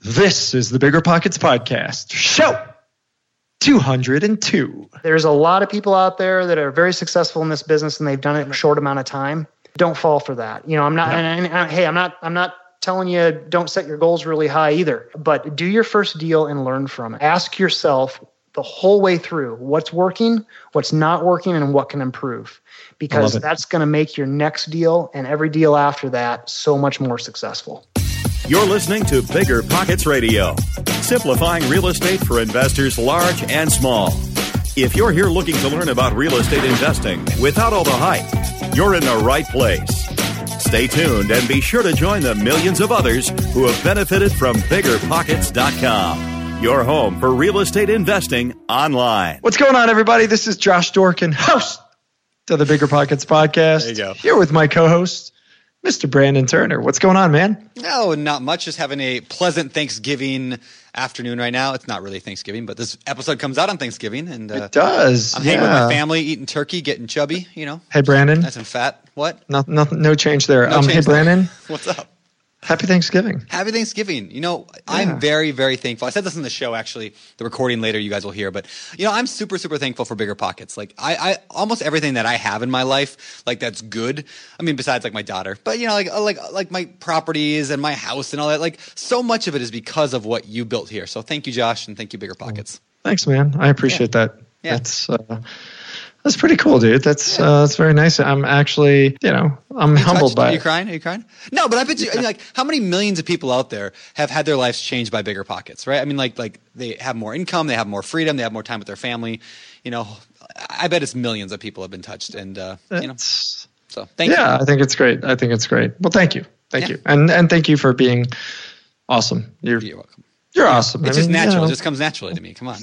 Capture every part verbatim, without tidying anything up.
This is the Bigger Pockets Podcast, show two hundred two. There's a lot of people out there that are very successful in this business and they've done it in a short amount of time. Don't fall for that. You know, I'm not, no. and, and, and hey, I'm not, I'm not telling you don't set your goals really high either, but do your first deal and learn from it. Ask yourself the whole way through what's working, what's not working, and what can improve, because that's going to make your next deal and every deal after that so much more successful. You're listening to Bigger Pockets Radio, simplifying real estate for investors large and small. If you're here looking to learn about real estate investing without all the hype, you're in the right place. Stay tuned and be sure to join the millions of others who have benefited from bigger pockets dot com, your home for real estate investing online. What's going on, everybody? This is Josh Dorkin, host of the Bigger Pockets Podcast. There you go. Here with my co-host, Mister Brandon Turner. What's going on, man? No, not much. Just having a pleasant Thanksgiving afternoon right now. It's not really Thanksgiving, but this episode comes out on Thanksgiving. And uh, it does. I'm yeah. hanging with my family, eating turkey, getting chubby, you know. Hey, Brandon. Nice and fat. What? No, no, no change there. No um, change hey, Brandon. There. What's up? Happy Thanksgiving. Happy Thanksgiving. You know, yeah. I'm very, very thankful. I said this in the show, actually, the recording later, you guys will hear. But, you know, I'm super, super thankful for Bigger Pockets. Like, I, I almost everything that I have in my life, like, that's good. I mean, besides, like, my daughter. But, you know, like, like, like my properties and my house and all that. Like, so much of it is because of what you built here. So thank you, Josh, and thank you, Bigger Pockets. Thanks, man. I appreciate yeah. that. Yeah. That's... Uh, That's pretty cool, dude. That's yeah. uh, that's very nice. I'm actually, you know, I'm humbled touched? by it. Are you crying? Are you crying? No, but I bet you, I mean, like, how many millions of people out there have had their lives changed by Bigger Pockets, right? I mean, like, like they have more income, they have more freedom, they have more time with their family. You know, I bet it's millions of people have been touched, and uh, you know, so thank yeah, you. Yeah, I think it's great. I think it's great. Well, thank you, thank yeah. you, and and thank you for being awesome. You're You're welcome. You're yeah. awesome. It's I just mean, natural. You know. It just comes naturally to me. Come on.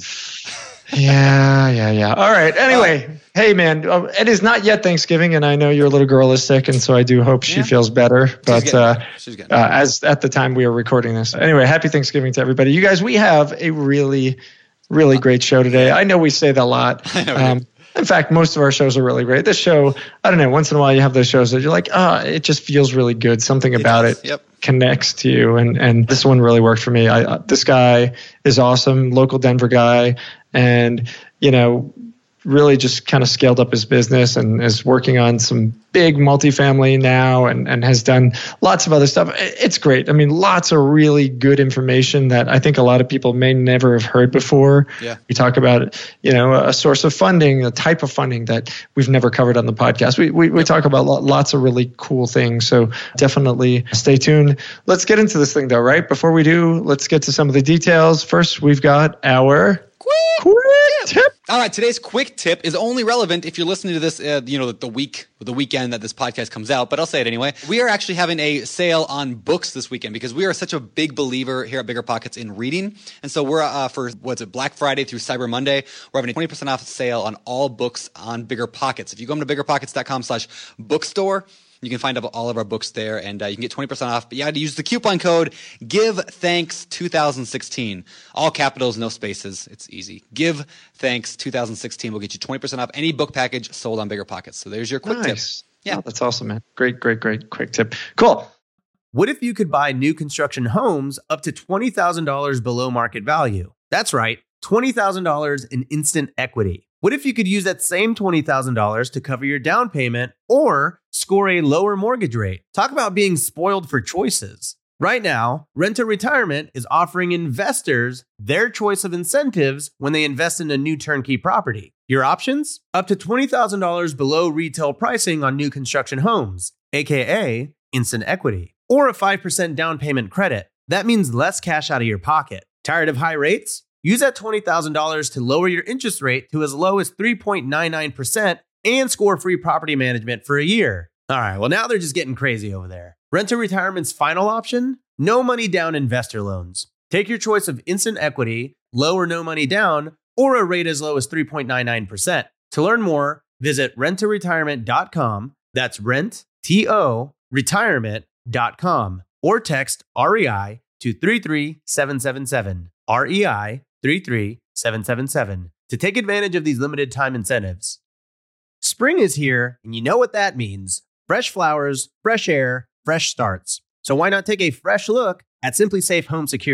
Yeah, yeah, yeah. All right. Anyway, uh, hey, man, uh, it is not yet Thanksgiving, and I know your little girl is sick, and so I do hope she yeah. feels better. But She's uh, better. She's getting uh, as at the time we are recording this, anyway, happy Thanksgiving to everybody. You guys, we have a really, really great show today. I know we say that a lot. I know. Um, in fact, most of our shows are really great. This show, I don't know, once in a while you have those shows that you're like, ah, oh, it just feels really good. Something it about does. it Yep. connects to you. And and this one really worked for me. I uh, this guy is awesome, local Denver guy, and you know, really just kind of scaled up his business and is working on some big multifamily now and, and has done lots of other stuff. It's great. I mean, lots of really good information that I think a lot of people may never have heard before. Yeah. We talk about, you know, a source of funding, a type of funding that we've never covered on the podcast. We we, we talk about lots of really cool things. So definitely stay tuned. Let's get into this thing though, right? Before we do, let's get to some of the details. First, we've got our quick, quick tip. tip. All right, today's quick tip is only relevant if you're listening to this, uh, you know, the week, the weekend that this podcast comes out, but I'll say it anyway. We are actually having a sale on books this weekend because we are such a big believer here at Bigger Pockets in reading. And so we're, uh, for what's it, Black Friday through Cyber Monday, we're having a twenty percent off sale on all books on Bigger Pockets. If you go to biggerpockets.com slash bookstore, you can find all of our books there, and uh, you can get twenty percent off. But you got to use the coupon code GIVETHANKS twenty sixteen. All capitals, no spaces. It's easy. GIVETHANKS twenty sixteen will get you twenty percent off any book package sold on Bigger Pockets. So there's your quick nice. tip. Yeah, oh, that's awesome, man. Great, great, great quick tip. Cool. What if you could buy new construction homes up to twenty thousand dollars below market value? That's right, twenty thousand dollars in instant equity. What if you could use that same twenty thousand dollars to cover your down payment or score a lower mortgage rate? Talk about being spoiled for choices. Right now, Rent to Retirement is offering investors their choice of incentives when they invest in a new turnkey property. Your options? Up to twenty thousand dollars below retail pricing on new construction homes, aka instant equity, or a five percent down payment credit. That means less cash out of your pocket. Tired of high rates? Use that twenty thousand dollars to lower your interest rate to as low as three point nine nine percent and score free property management for a year. All right, well, now they're just getting crazy over there. Rent to Retirement's final option? No money down investor loans. Take your choice of instant equity, low or no money down, or a rate as low as three point nine nine percent. To learn more, visit rent to retirement dot com. That's rent, T O, retirement dot com. Or text R E I to three three seven seven seven. R E I three three seven seven seven to take advantage of these limited time incentives. Spring is here, and you know what that means. Fresh flowers, fresh air, fresh starts. So why not take a fresh look at Simply Safe Home Security?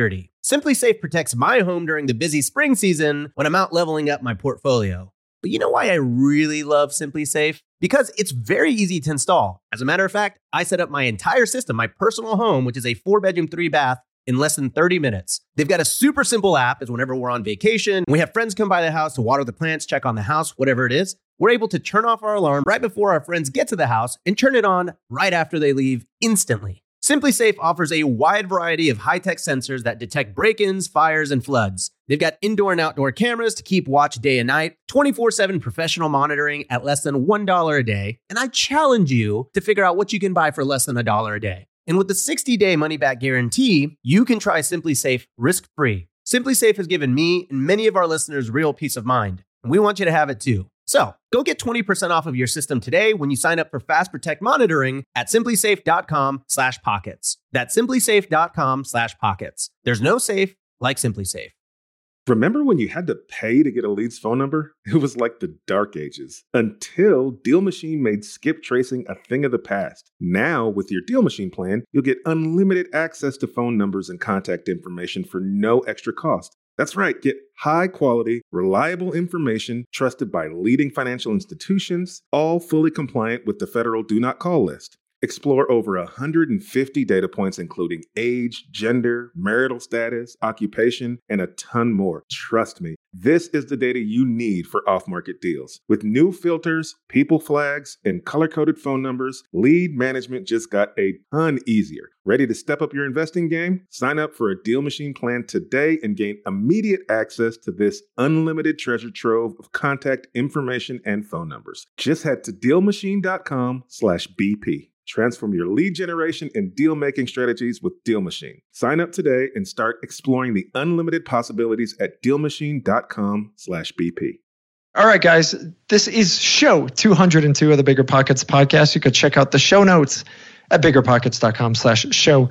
SimpliSafe protects my home during the busy spring season when I'm out leveling up my portfolio. But you know why I really love SimpliSafe? Because it's very easy to install. As a matter of fact, I set up my entire system, my personal home, which is a four bedroom, three bath, in less than thirty minutes. They've got a super simple app as whenever we're on vacation, we have friends come by the house to water the plants, check on the house, whatever it is, we're able to turn off our alarm right before our friends get to the house and turn it on right after they leave instantly. SimpliSafe offers a wide variety of high-tech sensors that detect break-ins, fires, and floods. They've got indoor and outdoor cameras to keep watch day and night, twenty-four seven professional monitoring at less than one dollar a day, and I challenge you to figure out what you can buy for less than a dollar a day. And with the sixty day money-back guarantee, you can try SimpliSafe risk-free. SimpliSafe has given me and many of our listeners real peace of mind, and we want you to have it too. So, go get twenty percent off of your system today when you sign up for Fast Protect monitoring at simplisafe.com slash pockets. That's simplisafe.com slash pockets. There's no safe like SimpliSafe. Remember when you had to pay to get a lead's phone number? It was like the dark ages until Deal Machine made skip tracing a thing of the past. Now, with your Deal Machine plan, you'll get unlimited access to phone numbers and contact information for no extra cost. That's right, get high-quality, reliable information trusted by leading financial institutions, all fully compliant with the federal Do Not Call list. Explore over one hundred fifty data points including age, gender, marital status, occupation, and a ton more. Trust me, this is the data you need for off-market deals. With new filters, people flags, and color-coded phone numbers, lead management just got a ton easier. Ready to step up your investing game? Sign up for a Deal Machine plan today and gain immediate access to this unlimited treasure trove of contact information and phone numbers. Just head to DealMachine.com slash BP. Transform your lead generation and deal-making strategies with Deal Machine. Sign up today and start exploring the unlimited possibilities at DealMachine.com slash BP. All right, guys, this is show two hundred two of the Bigger Pockets podcast. You could check out the show notes at biggerpockets.com slash show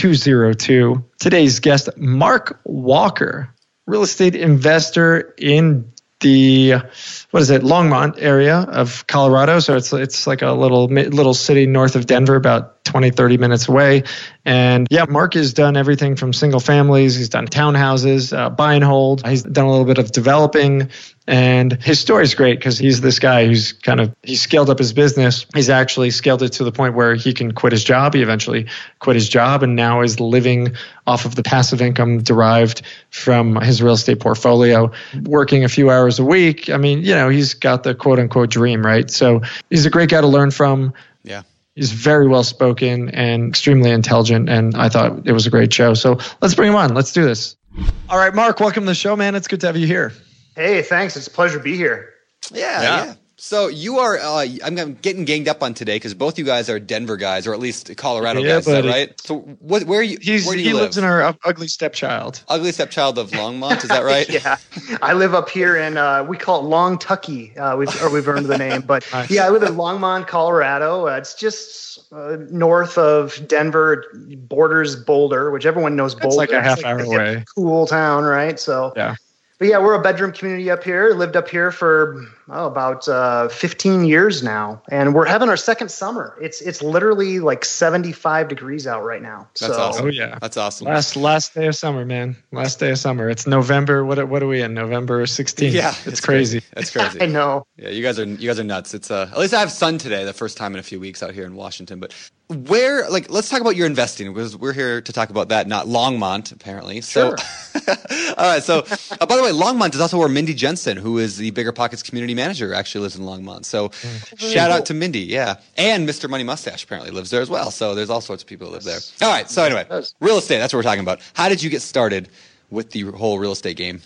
202. Today's guest, Mark Walker, real estate investor in the, what is it, Longmont area of Colorado. So it's it's like a little little city north of Denver, about twenty, thirty minutes away. And yeah, Mark has done everything from single families. He's done townhouses, uh, buy and hold. He's done a little bit of developing. And his story is great because he's this guy who's kind of, he scaled up his business. He's actually scaled it to the point where he can quit his job. He eventually quit his job and now is living off of the passive income derived from his real estate portfolio, working a few hours a week. I mean, you know, he's got the quote unquote dream, right? So he's a great guy to learn from. Yeah. He's very well spoken and extremely intelligent. And I thought it was a great show. So let's bring him on. Let's do this. All right, Mark, welcome to the show, man. It's good to have you here. Hey, thanks. It's a pleasure to be here. Yeah, yeah. yeah. So you are, uh, I'm, I'm getting ganged up on today because both you guys are Denver guys, or at least Colorado yeah, guys, is that right? So what, where are you, He's, where do you he live? lives in our ugly stepchild. Ugly stepchild of Longmont, is that right? Yeah. I live up here in, uh, we call it Long Tucky, uh, we've, or we've earned the name. But nice. Yeah, I live in Longmont, Colorado. Uh, it's just uh, north of Denver, borders Boulder, which everyone knows Boulder. It's like a half it's hour like away. Cool town, right? So yeah. But yeah, we're a bedroom community up here. Lived up here for oh, about uh, fifteen years now, and we're having our second summer. It's it's literally like seventy-five degrees out right now. That's so, awesome. Oh yeah, that's awesome. Last last day of summer, man. Last day of summer. It's November. What what are we in? November sixteenth. Yeah, it's, it's crazy. crazy. That's crazy. I know. Yeah, you guys are you guys are nuts. It's uh, at least I have sun today, the first time in a few weeks out here in Washington. But where, like, let's talk about your investing because we're here to talk about that, not Longmont, apparently. So, sure. All right. So, uh, by the way, Longmont is also where Mindy Jensen, who is the Bigger Pockets community manager, actually lives in Longmont. So, mm. shout cool. out to Mindy. Yeah, and Mister Money Mustache apparently lives there as well. So, there's all sorts of people who live there. All right. So, anyway, real estate. That's what we're talking about. How did you get started with the whole real estate game?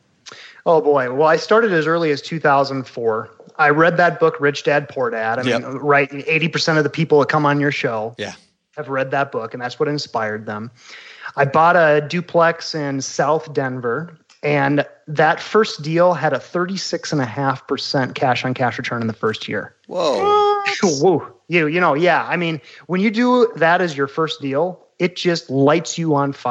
Oh boy. Well, I started as early as two thousand four. I read that book, Rich Dad, Poor Dad. I mean, yep. right, eighty percent of the people that come on your show yeah. have read that book, and that's what inspired them. I bought a duplex in South Denver, and that first deal had a thirty-six point five percent cash-on-cash return in the first year. Whoa. Whoa. You, you know, yeah. I mean, when you do that as your first deal, it just lights you on fire.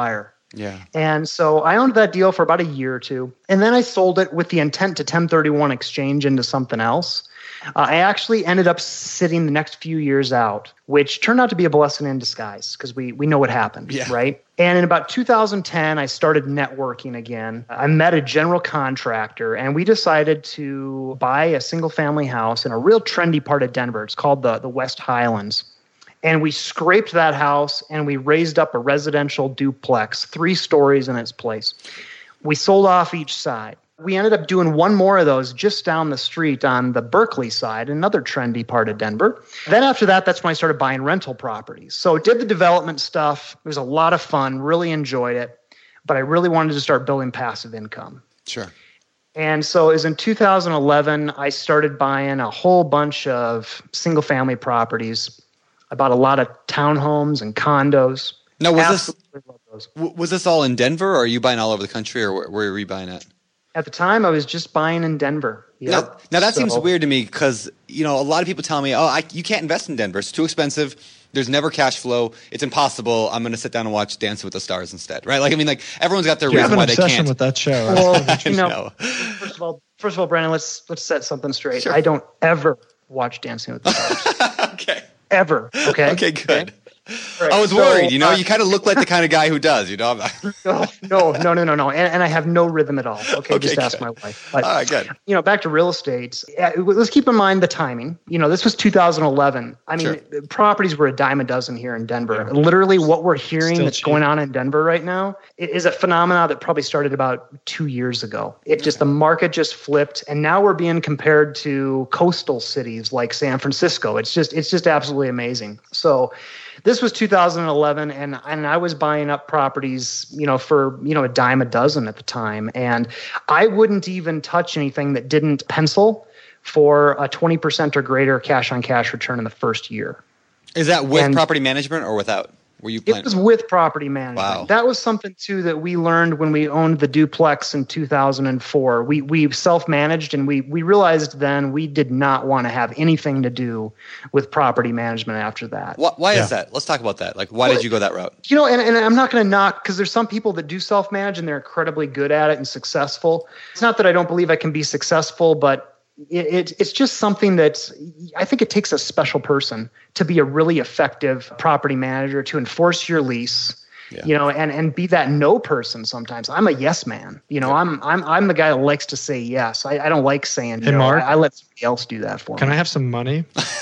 Yeah. And so I owned that deal for about a year or two. And then I sold it with the intent to ten thirty-one exchange into something else. Uh, I actually ended up sitting the next few years out, which turned out to be a blessing in disguise because we we know what happened, yeah. right? And in about two thousand ten, I started networking again. I met a general contractor, and we decided to buy a single-family house in a real trendy part of Denver. It's called the, the West Highlands. And we scraped that house, and we raised up a residential duplex, three stories in its place. We sold off each side. We ended up doing one more of those just down the street on the Berkeley side, another trendy part of Denver. Then after that, that's when I started buying rental properties. So did the development stuff. It was a lot of fun, really enjoyed it. But I really wanted to start building passive income. Sure. And so it was in two thousand eleven, I started buying a whole bunch of single-family properties. I bought a lot of townhomes and condos. Now, was Absolutely love this those. was this all in Denver, or are you buying all over the country, or where, where are you buying at? At the time, I was just buying in Denver. Yep. Now, now that So- seems weird to me because, you know, a lot of people tell me, oh, I, you can't invest in Denver. It's too expensive. There's never cash flow. It's impossible. I'm going to sit down and watch Dancing with the Stars instead, right? Like, I mean, like everyone's got their You have reason an why they obsession can't. with that show. Well, you know, know. first of all, first of all, Brandon, let's let's set something straight. Sure. I don't ever watch Dancing with the Stars. Okay. Ever. Okay. Okay, good. All right, I was so, worried. You know, uh, you kind of look like the kind of guy who does. You know. no, no, no, no, no, no. And, and I have no rhythm at all. Okay, Okay, just ask good. my wife. But, All right, good. you know, back to real estate. uh, Let's keep in mind the timing. You know, this was two thousand eleven. I mean, Sure. properties were a dime a dozen here in Denver. Literally, what we're hearing Still that's cheap. going on in Denver right now i- is a phenomenon that probably started about two years ago. It just the market just flipped, and now we're being compared to coastal cities like San Francisco. It's just it's just absolutely amazing. So. This was two thousand eleven, and, and I was buying up properties, you know, for, you know, a dime a dozen at the time. And I wouldn't even touch anything that didn't pencil for a twenty percent or greater cash on cash return in the first year. Is that with And- property management or without? Were you It planning? was with property management. Wow. That was something too that we learned when we owned the duplex in two thousand four. We we self-managed, and we we realized then we did not want to have anything to do with property management after that. Why, why Yeah. is that? Let's talk about that. Like, why Well, did you go that route? You know, and, and I'm not going to knock, because there's some people that do self-manage and they're incredibly good at it and successful. It's not that I don't believe I can be successful, but it, it it's just something that I think it takes a special person to be a really effective property manager, to enforce your lease. Yeah. You know, and, and be that no person sometimes. I'm a yes man. You know, I'm I'm I'm the guy that likes to say yes. I, I don't like saying Hey, no. Mark? I, I let somebody else do that for Can me. I have some money?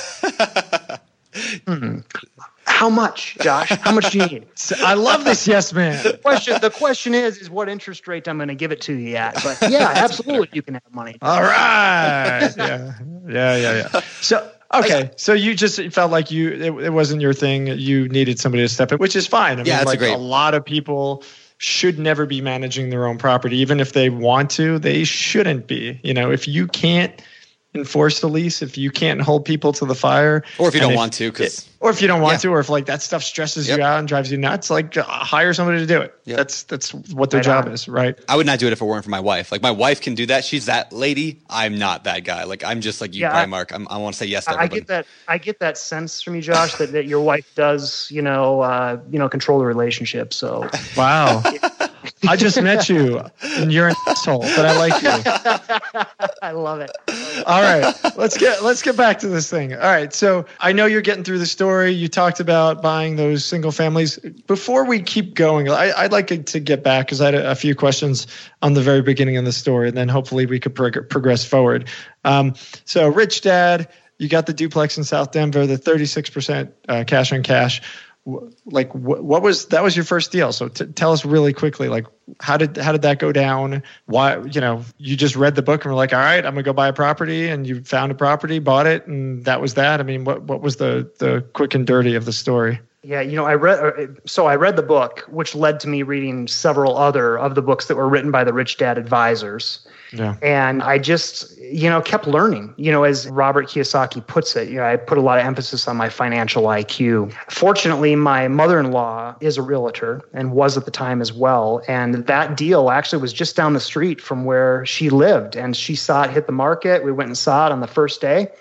How much, Josh? How much do you need? I love this yes man. question the question is is what interest rate I'm going to give it to you at. But yeah, absolutely, you can have money. All right. Yeah. Yeah. Yeah. Yeah. So, okay. So you just felt like you, it, it wasn't your thing. You needed somebody to step in, which is fine. I mean, Yeah, that's a like great- a lot of people should never be managing their own property. Even if they want to, they shouldn't be. You know, if you can't enforce the lease, if you can't hold people to the fire, Or if you and don't want to, 'cause- or if you don't want Yeah. to, or if like that stuff stresses Yep. you out and drives you nuts, like uh, hire somebody to do it. Yep. That's that's what their Right job on. is, right? I would not do it if it weren't for my wife. Like, my wife can do that. She's that lady. I'm not that guy. Like, I'm just like you, Yeah, Brian I- Mark. I'm, I want to say yes to I everybody. get that. I get that sense from you, Josh, that, that your wife does, you know, uh, you know, control the relationship. So Wow. I just met you and you're an asshole, but I like you. I love it. All right, let's get let's get back to this thing. All right, so I know you're getting through the story. You talked about buying those single families. Before we keep going, I, I'd like to get back because I had a, a few questions on the very beginning of the story, and then hopefully we could prog- progress forward. Um, so, Rich Dad, you got the duplex in South Denver, the thirty-six percent uh, cash on cash. Wh- Like, wh- what was that? Was your first deal? So, t- tell us really quickly, like, how did how did that go down? Why, you know, you just read the book and were like, all right, I'm gonna go buy a property, and you found a property, bought it, and that was that. I mean, what what was the the quick and dirty of the story? Yeah, you know, I read. uh, So I read the book, which led to me reading several other of the books that were written by the Rich Dad advisors. Yeah. And I just, you know, kept learning. You know, as Robert Kiyosaki puts it, you know, I put a lot of emphasis on my financial I Q. Fortunately, my mother-in-law is a realtor and was at the time as well. And that deal actually was just down the street from where she lived. And she saw it hit the market. We went and saw it on the first day.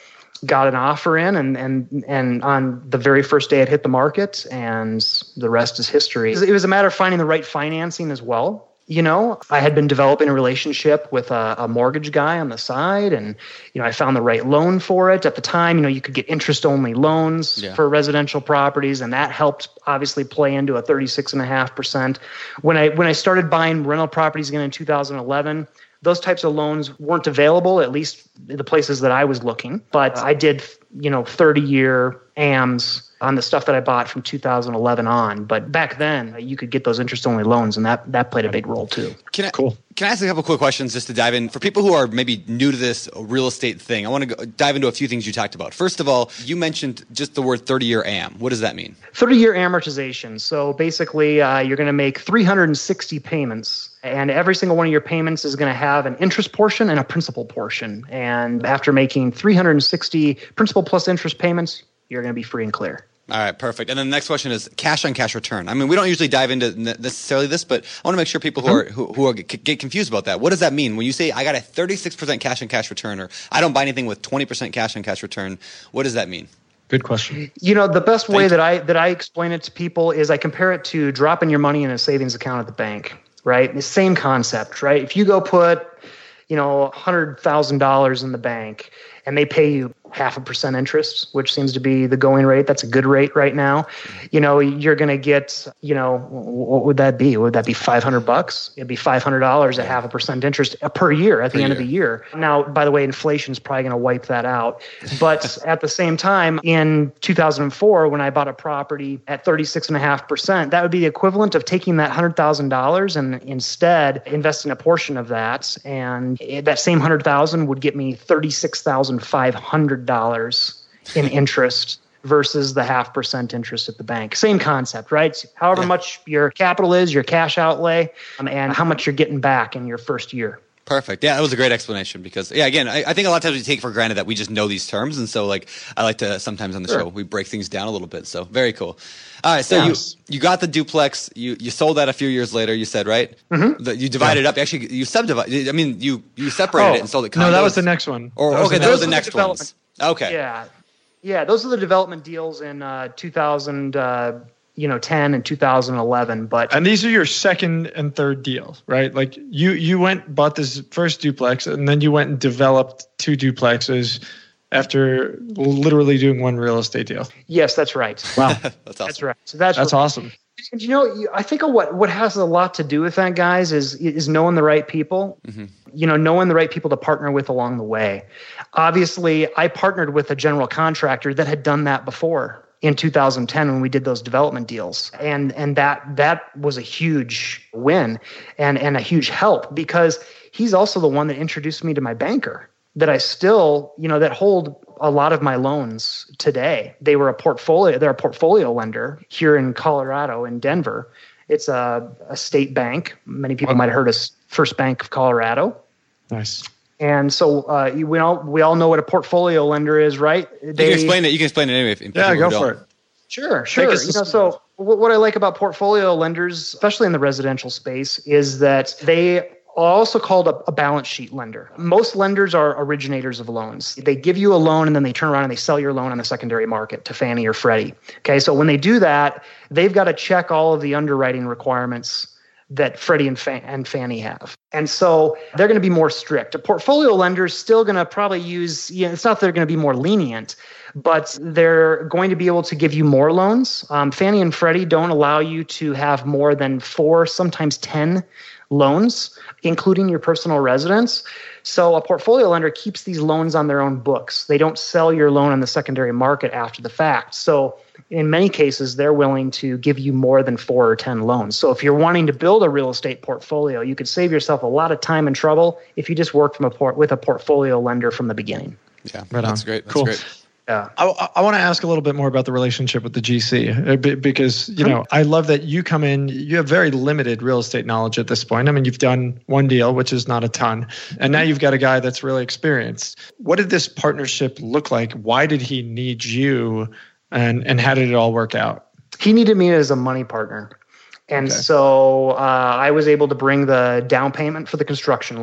got an offer in, and and and on the very first day it hit the market, and the rest is history. It was a matter of finding the right financing as well. You know, I had been developing a relationship with a, a mortgage guy on the side, and, you know, I found the right loan for it. At the time, you know, you could get interest-only loans yeah. for residential properties, and that helped obviously play into a thirty-six point five percent. When I when I started buying rental properties again in two thousand eleven, those types of loans weren't available, at least the places that I was looking. But I did, you know, thirty-year A Ms on the stuff that I bought from two thousand eleven on. But back then, you could get those interest-only loans, and that, that played a big role too. Can I, cool. Can I ask a couple quick questions just to dive in? For people who are maybe new to this real estate thing, I want to go, dive into a few things you talked about. First of all, you mentioned just the word thirty-year A M. What does that mean? thirty-year amortization. So basically, uh, you're going to make three hundred sixty payments, and every single one of your payments is going to have an interest portion and a principal portion. And after making three hundred sixty principal plus interest payments, you're going to be free and clear. All right, perfect. And then the next question is cash on cash return. I mean, we don't usually dive into necessarily this, but I want to make sure people who are who, who are get confused about that. What does that mean when you say I got a thirty-six percent cash on cash return, or I don't buy anything with twenty percent cash on cash return? What does that mean? Good question. You know, the best way that I that I explain it to people is I compare it to dropping your money in a savings account at the bank, right? The same concept, right? If you go put, you know, one hundred thousand dollars in the bank and they pay you half a percent interest, which seems to be the going rate. That's a good rate right now. You know, you're going to get, you know, what would that be? Would that be five hundred bucks? It'd be five hundred dollars at half a percent interest per year at the end of the year. Now, by the way, inflation is probably going to wipe that out. But at the same time, in two thousand four, when I bought a property at thirty-six point five percent, that would be the equivalent of taking that one hundred thousand dollars and instead investing a portion of that. And that same one hundred thousand dollars would get me thirty-six thousand five hundred dollars in interest versus the half percent interest at the bank. Same concept, right? However yeah. much your capital is, your cash outlay, um, and how much you're getting back in your first year. Perfect. Yeah, that was a great explanation because, yeah, again, I, I think a lot of times we take for granted that we just know these terms. And so, like, I like to sometimes on the sure. show, we break things down a little bit. So, very cool. All right. So, yes. you you got the duplex. You you sold that a few years later, you said, right? Mm-hmm. The, you divided yeah. up. Actually, you subdivided. I mean, you, you separated oh, it and sold it. No, that was the next one. Or, that okay, those were the next ones. Okay. Yeah. Yeah, those are the development deals in uh, two thousand, uh, you know, ten and two thousand eleven. But and these are your second and third deals, right? Like you you went bought this first duplex, and then you went and developed two duplexes after literally doing one real estate deal. Yes, that's right. Wow, that's awesome. That's right. So that's that's right. awesome. And you know, I think what what has a lot to do with that, guys, is is knowing the right people. Mm-hmm. You know, knowing the right people to partner with along the way. Obviously, I partnered with a general contractor that had done that before in two thousand ten when we did those development deals, and and that that was a huge win and and a huge help because he's also the one that introduced me to my banker that I still, you know, that hold a lot of my loans today. They were a portfolio, they're a portfolio lender here in Colorado, in Denver. It's a, a state bank. Many people might have heard of First Bank of Colorado. Nice. And so uh, we all we all know what a portfolio lender is, right? They, you can explain it. You can explain it anyway. If, if yeah, go for it. Sure, sure. You know, so what I like about portfolio lenders, especially in the residential space, is that they are also called a, a balance sheet lender. Most lenders are originators of loans. They give you a loan and then they turn around and they sell your loan on the secondary market to Fannie or Freddie. Okay, so when they do that, they've got to check all of the underwriting requirements that Freddie and, Fan- and Fannie have. And so they're going to be more strict. A portfolio lender is still going to probably use, you know, it's not that they're going to be more lenient, but they're going to be able to give you more loans. Um, Fannie and Freddie don't allow you to have more than four, sometimes ten loans, including your personal residence. So a portfolio lender keeps these loans on their own books. They don't sell your loan on the secondary market after the fact. So in many cases, they're willing to give you more than four or ten loans. So if you're wanting to build a real estate portfolio, you could save yourself a lot of time and trouble if you just work from a port- with a portfolio lender from the beginning. Yeah, right that's on. great. That's cool. great. Yeah. I, I want to ask a little bit more about the relationship with the G C because, you know, I love that you come in, you have very limited real estate knowledge at this point. I mean, you've done one deal, which is not a ton. And now you've got a guy that's really experienced. What did this partnership look like? Why did he need you? And, and how did it all work out? He needed me as a money partner. And okay. so uh, I was able to bring the down payment for the construction loan.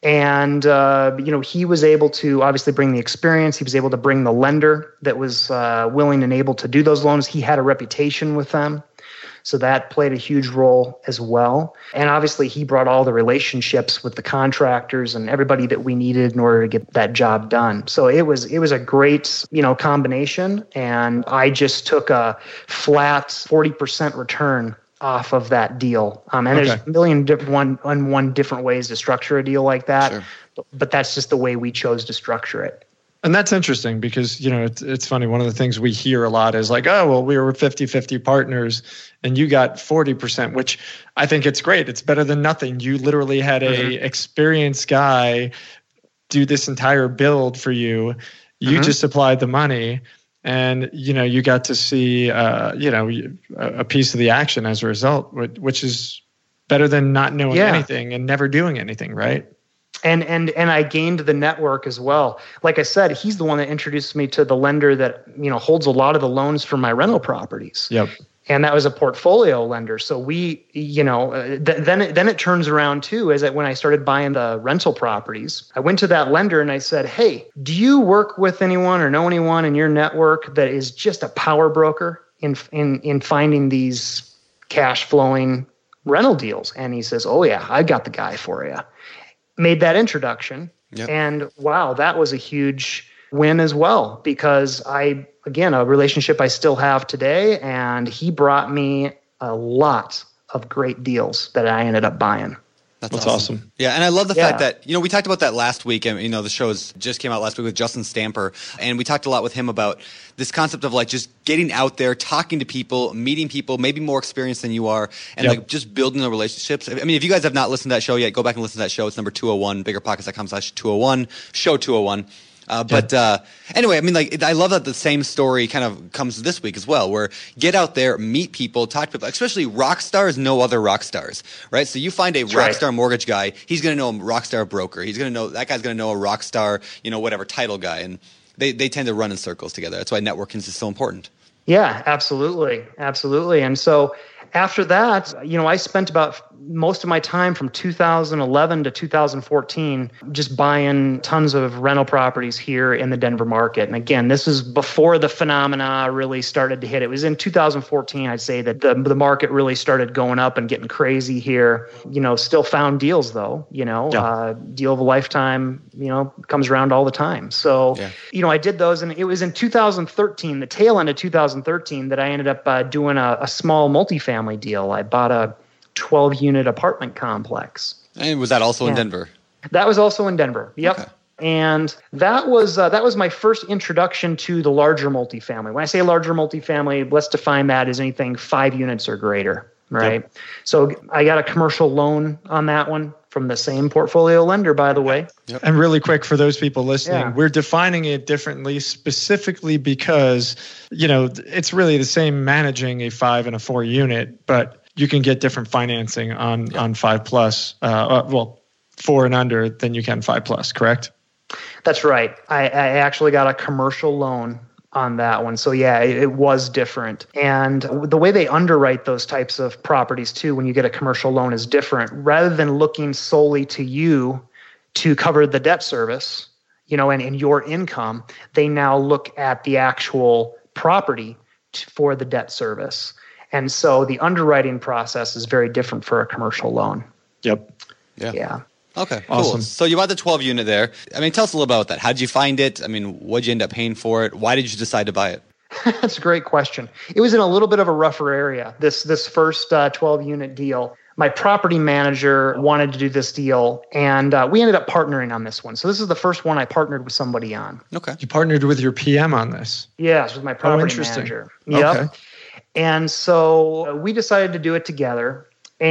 And, uh, you know, he was able to obviously bring the experience. He was able to bring the lender that was uh, willing and able to do those loans. He had a reputation with them. So that played a huge role as well. And obviously he brought all the relationships with the contractors and everybody that we needed in order to get that job done. So it was it was a great, you know, combination. And I just took a flat forty percent return off of that deal. Um, and okay. There's a million different one, one, one different ways to structure a deal like that. Sure. But, but that's just the way we chose to structure it. And that's interesting because, you know, it's, it's funny. One of the things we hear a lot is like, oh, well, we were fifty-fifty partners and you got forty percent, which I think it's great. It's better than nothing. You literally had a mm-hmm. experienced guy do this entire build for you. You mm-hmm. just supplied the money and, you know, you got to see, uh, you know, a piece of the action as a result, which is better than not knowing yeah. anything and never doing anything, right? And and and I gained the network as well. Like I said, he's the one that introduced me to the lender that, you know, holds a lot of the loans for my rental properties. Yep. And that was a portfolio lender. So we, you know, th- then it, then it turns around too, is that when I started buying the rental properties, I went to that lender and I said, hey, do you work with anyone or know anyone in your network that is just a power broker in in in finding these cash flowing rental deals? And he says, oh yeah, I got the guy for you. Made that introduction. Yep. And wow, that was a huge win as well, because I, again, a relationship I still have today, and he brought me a lot of great deals that I ended up buying. That's, That's awesome. awesome. Yeah, and I love the yeah. fact that, you know, we talked about that last week, and, you know, the show is, just came out last week with Justin Stamper, and we talked a lot with him about this concept of, like, just getting out there, talking to people, meeting people, maybe more experienced than you are, and, yep. like, just building the relationships. I mean, if you guys have not listened to that show yet, go back and listen to that show. It's number two oh one, biggerpockets.com slash 201, show two oh one. Uh, but uh, anyway, I mean, like, I love that the same story kind of comes this week as well, where get out there, meet people, talk to people, especially rock stars know other rock stars, right? So you find a That's rock right. star mortgage guy, he's going to know a rock star broker. He's going to know, that guy's going to know a rock star, you know, whatever, title guy. And they, they tend to run in circles together. That's why networking is so important. Yeah, absolutely. Absolutely. And so after that, you know, I spent about most of my time from two thousand eleven to two thousand fourteen just buying tons of rental properties here in the Denver market. And again, this is before the phenomena really started to hit. It was in two thousand fourteen, I'd say, that the, the market really started going up and getting crazy here. You know, still found deals though, you know, yeah. uh, deal of a lifetime, you know, comes around all the time. So, yeah. you know, I did those, and it was in two thousand thirteen, the tail end of two thousand thirteen, that I ended up uh, doing a, a small multifamily deal. I bought a twelve unit apartment complex. And was that also yeah. in Denver? That was also in Denver. Yep. Okay. And that was uh, that was my first introduction to the larger multifamily. When I say larger multifamily, let's define that as anything five units or greater, right? Yep. So I got a commercial loan on that one from the same portfolio lender, by the way. Yep. And really quick for those people listening, yeah. we're defining it differently specifically because, you know, it's really the same managing a five and a four unit, but you can get different financing on, yeah. on five plus, uh, uh, well, four and under than you can five plus, correct? That's right. I, I actually got a commercial loan on that one. So yeah, it, it was different. And the way they underwrite those types of properties too, when you get a commercial loan, is different. Rather than looking solely to you to cover the debt service, you know, and, and your income, they now look at the actual property t- for the debt service. And so the underwriting process is very different for a commercial loan. Yep. Yeah. Yeah. Okay, cool. Awesome. So you bought the twelve unit there. I mean, tell us a little about that. How did you find it? I mean, what did you end up paying for it? Why did you decide to buy it? That's a great question. It was in a little bit of a rougher area, this this first uh, twelve unit deal. My property manager wanted to do this deal, and uh, we ended up partnering on this one. So this is the first one I partnered with somebody on. Okay. You partnered with your P M on this? Yes, with my property oh, interesting. manager. Yep. Okay. And so we decided to do it together.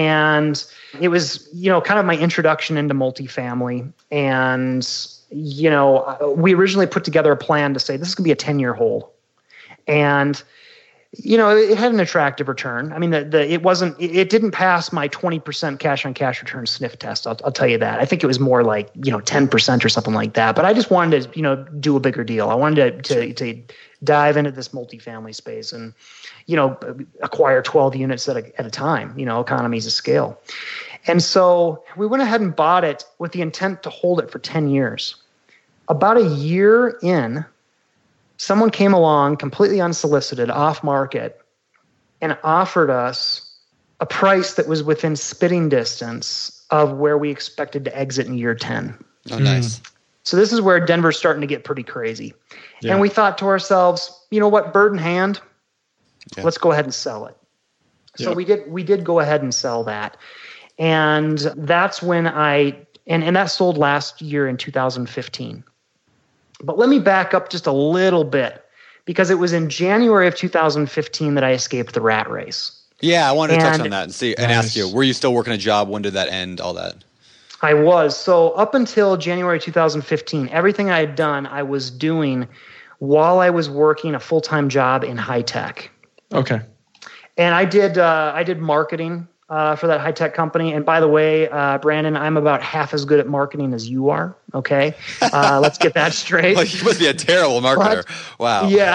And it was, you know, kind of my introduction into multifamily. And, you know, we originally put together a plan to say this is going to be a ten-year hold. And, you know, it had an attractive return. I mean, the, the it wasn't, it, it didn't pass my twenty percent cash on cash return sniff test. I'll, I'll tell you that. I think it was more like, you know, ten percent or something like that. But I just wanted to, you know, do a bigger deal. I wanted to, to, to dive into this multifamily space and, you know, acquire twelve units at a, at a time, you know, economies of scale. And so we went ahead and bought it with the intent to hold it for ten years. About a year in, someone came along completely unsolicited, off market, and offered us a price that was within spitting distance of where we expected to exit in year ten. Oh, nice. Mm. So this is where Denver's starting to get pretty crazy. Yeah. And we thought to ourselves, you know what, bird in hand, Yeah. let's go ahead and sell it. So Yeah. we did we did go ahead and sell that. And that's when I, and, and that sold last year in two thousand fifteen. But let me back up just a little bit, because it was in January of two thousand fifteen that I escaped the rat race. Yeah, I wanted to touch And- on that and see and Nice. ask you, were you still working a job? When did that end? All that. I was. So up until January two thousand fifteen, everything I had done, I was doing while I was working a full-time job in high tech. Okay. And I did uh, I did marketing uh, for that high tech company. And by the way, uh, Brandon, I'm about half as good at marketing as you are. Okay, uh, let's get that straight. Like, you must be a terrible marketer. Wow. Yeah.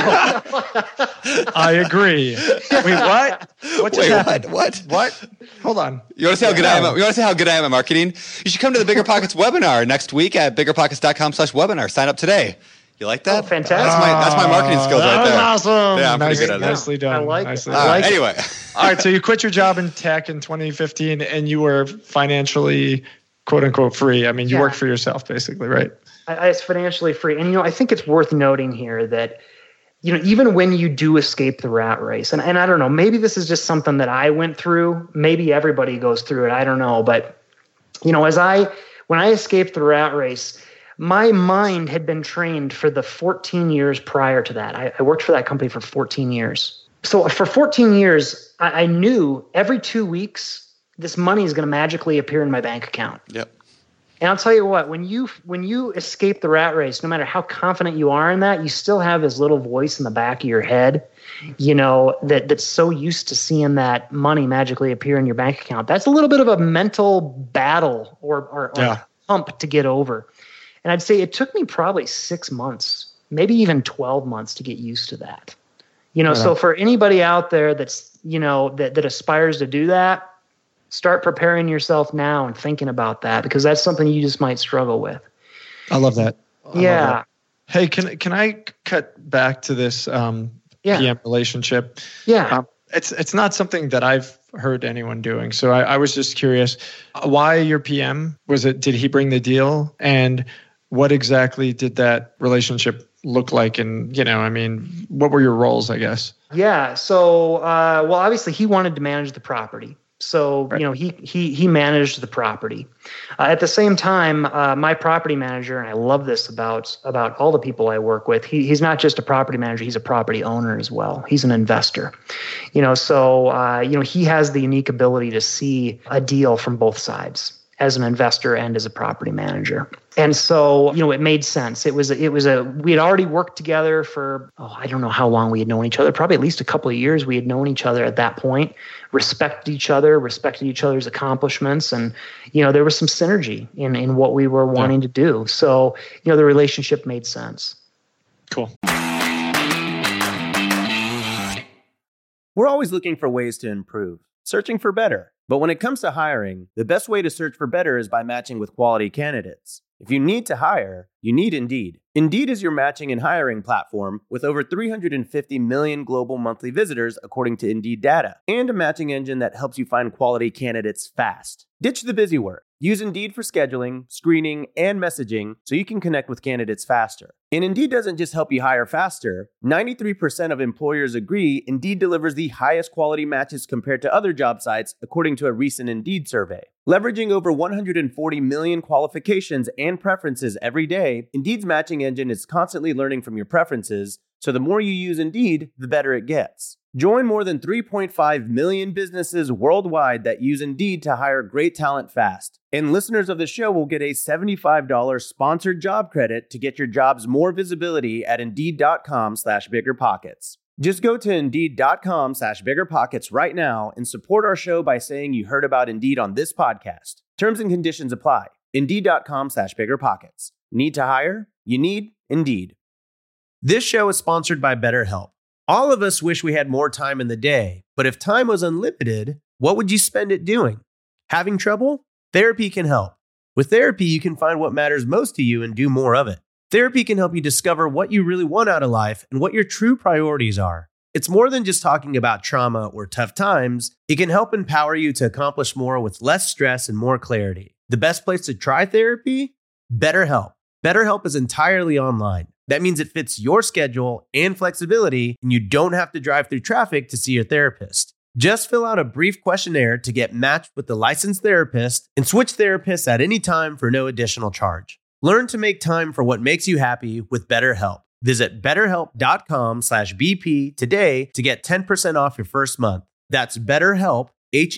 I agree. Wait, what? What just Wait, happened? what? What? What? Hold on. You want to see how good I am? At, you want to see how good I am at marketing? You should come to the Bigger Pockets webinar next week at bigger pockets dot com slash webinar. Sign up today. You like that? Oh, fantastic. That's my that's my marketing skills that right was there. awesome. Yeah, I'm pretty Nice- good at that. Nicely done. I like it. Nicely I All done. right. like it. Anyway, All right, so you quit your job in tech in twenty fifteen, and you were financially, quote unquote, free. I mean, you Yeah. work for yourself, basically, right? I, I, it's financially free. And, you know, I think it's worth noting here that, you know, even when you do escape the rat race, and, and I don't know, maybe this is just something that I went through. Maybe everybody goes through it. I don't know. But, you know, as I, when I escaped the rat race, my mind had been trained for the fourteen years prior to that. I, I worked for that company for fourteen years. So for fourteen years, I, I knew every two weeks, this money is going to magically appear in my bank account. yep. And I'll tell you what, when you when you escape the rat race, no matter how confident you are in that, you still have this little voice in the back of your head, you know, that that's so used to seeing that money magically appear in your bank account. That's a little bit of a mental battle or or, or Yeah. hump to get over. And I'd say it took me probably six months, maybe even twelve months to get used to that. You know, Right so on. for anybody out there that's, you know, that, that aspires to do that, start preparing yourself now and thinking about that, because that's something you just might struggle with. I love that. I love Yeah. that. Hey, can can I cut back to this um, Yeah. P M relationship? Yeah. Um, it's it's not something that I've heard anyone doing. So I, I was just curious, uh, why your P M? Was it, did he bring the deal? And what exactly did that relationship look like? And, you know, I mean, what were your roles, I guess? Yeah. So, uh, well, obviously he wanted to manage the property. So, Right. you know, he he he managed the property. Uh, at the same time, uh, my property manager, and I love this about about all the people I work with, he he's not just a property manager, he's a property owner as well. He's an investor. You know, so, uh, you know, he has the unique ability to see a deal from both sides as an investor and as a property manager. And so, you know, it made sense. It was, it was a, we had already worked together for, oh, I don't know how long we had known each other, probably at least a couple of years we had known each other at that point, respected each other, respected each other's accomplishments. And, you know, there was some synergy in, in what we were wanting to do. So, you know, the relationship made sense. Cool. We're always looking for ways to improve, searching for better. But when it comes to hiring, the best way to search for better is by matching with quality candidates. If you need to hire, you need Indeed. Indeed is your matching and hiring platform with over three hundred fifty million global monthly visitors according to Indeed data, and a matching engine that helps you find quality candidates fast. Ditch the busy work. Use Indeed for scheduling, screening, and messaging so you can connect with candidates faster. And Indeed doesn't just help you hire faster. ninety-three percent of employers agree Indeed delivers the highest quality matches compared to other job sites, according to a recent Indeed survey. Leveraging over one hundred forty million qualifications and preferences every day, Indeed's matching engine is constantly learning from your preferences, so the more you use Indeed, the better it gets. Join more than three point five million businesses worldwide that use Indeed to hire great talent fast. And listeners of the show will get a seventy-five dollars sponsored job credit to get your jobs more visibility at Indeed.com slash BiggerPockets. Just go to Indeed.com slash BiggerPockets right now and support our show by saying you heard about Indeed on this podcast. Terms and conditions apply. Indeed.com slash BiggerPockets. Need to hire? You need Indeed. This show is sponsored by BetterHelp. All of us wish we had more time in the day, but if time was unlimited, what would you spend it doing? Having trouble? Therapy can help. With therapy, you can find what matters most to you and do more of it. Therapy can help you discover what you really want out of life and what your true priorities are. It's more than just talking about trauma or tough times. It can help empower you to accomplish more with less stress and more clarity. The best place to try therapy? BetterHelp. BetterHelp is entirely online. That means it fits your schedule and flexibility, and you don't have to drive through traffic to see your therapist. Just fill out a brief questionnaire to get matched with the licensed therapist and switch therapists at any time for no additional charge. Learn to make time for what makes you happy with BetterHelp. Visit betterhelp.com slash BP today to get ten percent off your first month. That's BetterHelp,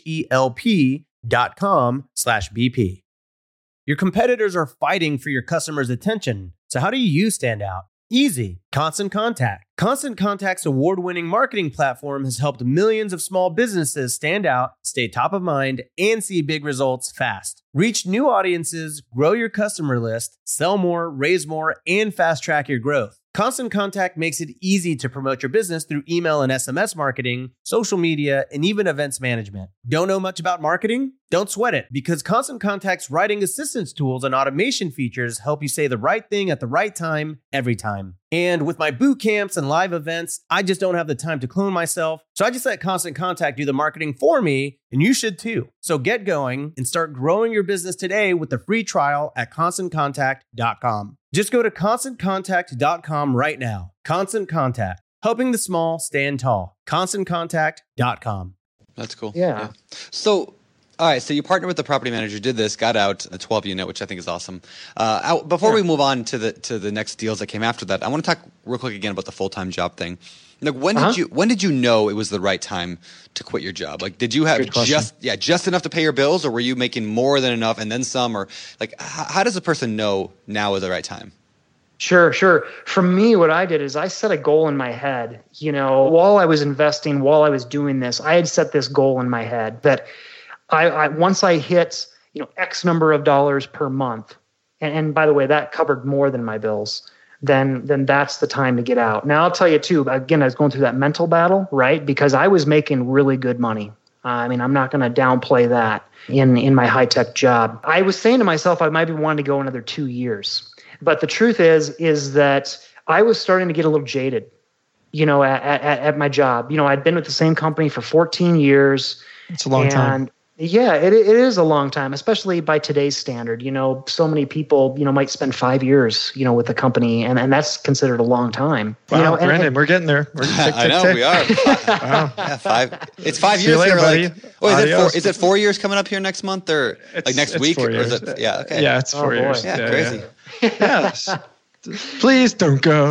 H-E-L-P dot com slash BP. Your competitors are fighting for your customers' attention. So how do you stand out? Easy. Constant Contact. Constant Contact's award-winning marketing platform has helped millions of small businesses stand out, stay top of mind, and see big results fast. Reach new audiences, grow your customer list, sell more, raise more, and fast-track your growth. Constant Contact makes it easy to promote your business through email and S M S marketing, social media, and even events management. Don't know much about marketing? Don't sweat it, because Constant Contact's writing assistance tools and automation features help you say the right thing at the right time, every time. And with my boot camps and live events, I just don't have the time to clone myself. So I just let Constant Contact do the marketing for me, and you should too. So get going and start growing your business today with the free trial at constant contact dot com. Just go to constant contact dot com right now. Constant Contact, helping the small stand tall. constant contact dot com. That's cool. Yeah. yeah. So, all right. So you partnered with the property manager, did this, got out a twelve unit, which I think is awesome. Uh, out, before yeah. we move on to the to the next deals that came after that, I want to talk real quick again about the full time job thing. Like, when uh-huh. did you when did you know it was the right time to quit your job? Like, did you have just yeah just enough to pay your bills, or were you making more than enough and then some? Or like, h- how does a person know now is the right time? Sure, sure. For me, what I did is I set a goal in my head. You know, while I was investing, while I was doing this, I had set this goal in my head that I, I once I hit, you know, X number of dollars per month, and, and by the way, that covered more than my bills, then then that's the time to get out. Now, I'll tell you too, again, I was going through that mental battle, right? Because I was making really good money. Uh, I mean, I'm not going to downplay that in, in my high-tech job. I was saying to myself, I might be wanting to go another two years. But the truth is, is that I was starting to get a little jaded, you know, at, at, at my job. You know, I'd been with the same company for fourteen years. It's a long and time. Yeah, it it is a long time, especially by today's standard. You know, so many people, you know, might spend five years, you know, with the company, and, and that's considered a long time. Wow, you know, and, Brandon, and, we're getting there. We're tick, tick, I know tick. we are. Wow. Yeah, five. It's five See years you later, here. buddy. Like, oh, is it Adios. four? Is it four years coming up here next month, or It's, like next it's week? Four Or years. is it? Yeah. Okay. Yeah, it's Oh, four boy. years. Yeah, yeah crazy. Yeah. Yes. Please don't go.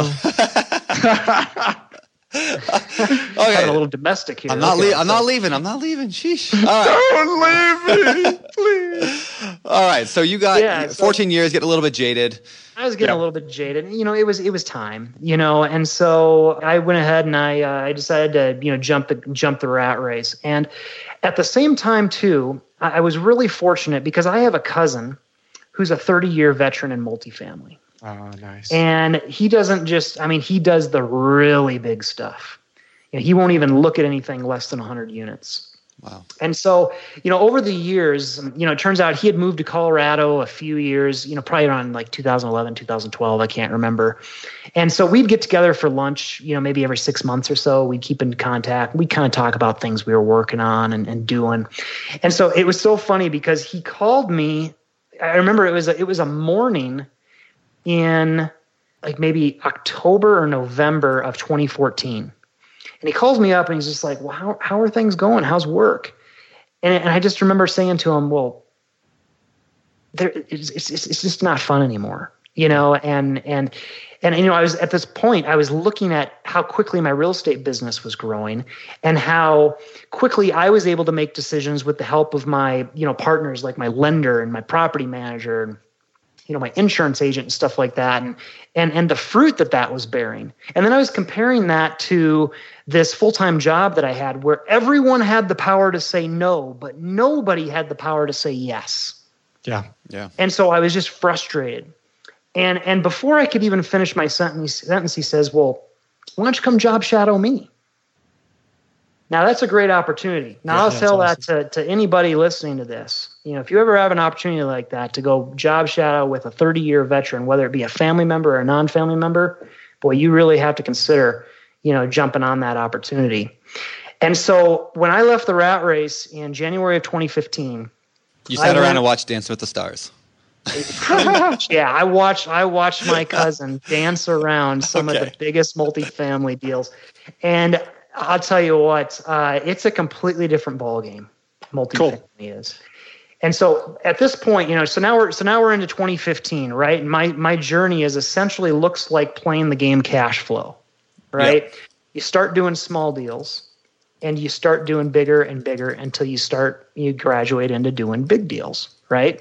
Got Okay. a little domestic here. I'm not. Okay, Le- I'm so- not leaving. I'm not leaving. Sheesh. All right. Don't leave me, please. All right. So you got Yeah, so- fourteen years, get a little bit jaded. I was getting Yeah. a little bit jaded. You know, it was it was time. You know, and so I went ahead and I uh, I decided to you know jump the jump the rat race. And at the same time too, I, I was really fortunate because I have a cousin who's a thirty year veteran in multifamily, Oh, nice. and he doesn't just. I mean, he does the really big stuff. You know, he won't even look at anything less than one hundred units. Wow. And so, you know, over the years, you know, it turns out he had moved to Colorado a few years, you know, probably around like two thousand eleven, two thousand twelve, I can't remember. And so we'd get together for lunch, you know, maybe every six months or so. We'd keep in contact. We'd kind of talk about things we were working on and, and doing. And so it was so funny because he called me. I remember it was a, it was a morning in like maybe October or November of twenty fourteen. And he calls me up and he's just like, well, how, how are things going? How's work? And, and I just remember saying to him, well, there, it's, it's, it's just not fun anymore, you know? And, and, and, you know, I was at this point, I was looking at how quickly my real estate business was growing and how quickly I was able to make decisions with the help of my, you know, partners, like my lender and my property manager and, you know, my insurance agent and stuff like that. And, and, and the fruit that that was bearing. And then I was comparing that to this full-time job that I had where everyone had the power to say no, but nobody had the power to say yes. Yeah. Yeah. And so I was just frustrated. And, and before I could even finish my sentence, sentence, he says, well, why don't you come job shadow me? Now that's a great opportunity. Now Yeah, I'll that's tell awesome. that to, to anybody listening to this. You know, if you ever have an opportunity like that to go job shadow with a thirty-year veteran, whether it be a family member or a non-family member, boy, you really have to consider, you know, jumping on that opportunity. And so when I left the rat race in January of twenty fifteen, You sat I around went- and watched Dance with the Stars. yeah, I watched I watched my cousin dance around some Okay. of the biggest multifamily deals, and I'll tell you what, uh, it's a completely different ballgame. Multifamily is, and so at this point, you know, so now we're so now we're into twenty fifteen, right? And my my journey is essentially looks like playing the game cash flow, right? Yep. You start doing small deals, and you start doing bigger and bigger until you start you graduate into doing big deals, right?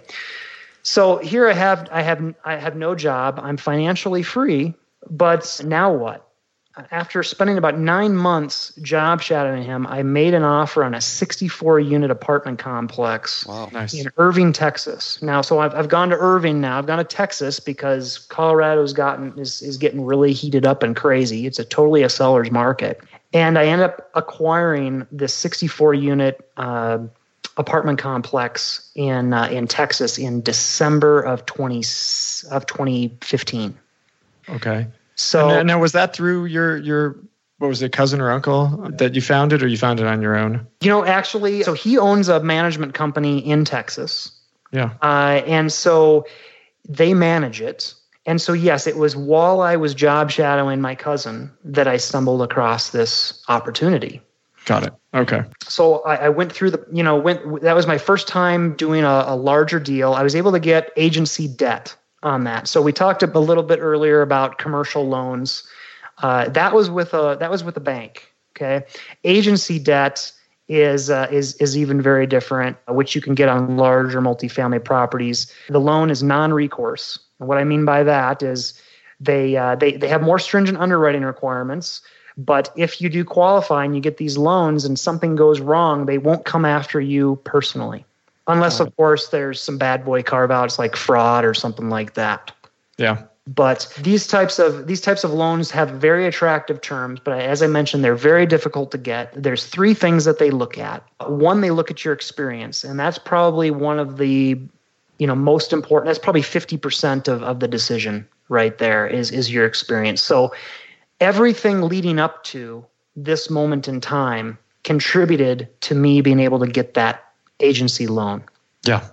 So here I have I have I have no job. I'm financially free, but now what? After spending about nine months job shadowing him, I made an offer on a sixty-four unit apartment complex Wow. Nice. in Irving, Texas. Now, so I've I've gone to Irving now. I've gone to Texas because Colorado's gotten is is getting really heated up and crazy. It's a totally a seller's market, and I end up acquiring this sixty-four unit uh, apartment complex in uh, in Texas in December of twenty of twenty fifteen. Okay. So And now, was that through your your what was it, cousin or uncle that you founded, or you found it on your own? you know, actually, so he owns a management company in Texas. Yeah. Uh, and so they manage it. And so, yes, it was while I was job shadowing my cousin that I stumbled across this opportunity. Got it. Okay. So I, I went through the, you know, went, that was my first time doing a, a larger deal. I was able to get agency debt on that. So we talked a little bit earlier about commercial loans. Uh, that was with a, that was with a bank. Okay. Agency debt is uh, is is even very different, which you can get on larger multifamily properties. The loan is non-recourse. And what I mean by that is they uh, they they have more stringent underwriting requirements. But if you do qualify and you get these loans and something goes wrong, they won't come after you personally, unless of course there's some bad boy carve outs like fraud or something like that. Yeah. But these types of these types of loans have very attractive terms, but as I mentioned, they're very difficult to get. There's three things that they look at. One, they look at your experience, and that's probably one of the, you know, most important. That's probably fifty percent of, of the decision right there is is your experience. So everything leading up to this moment in time contributed to me being able to get that agency loan. Yeah.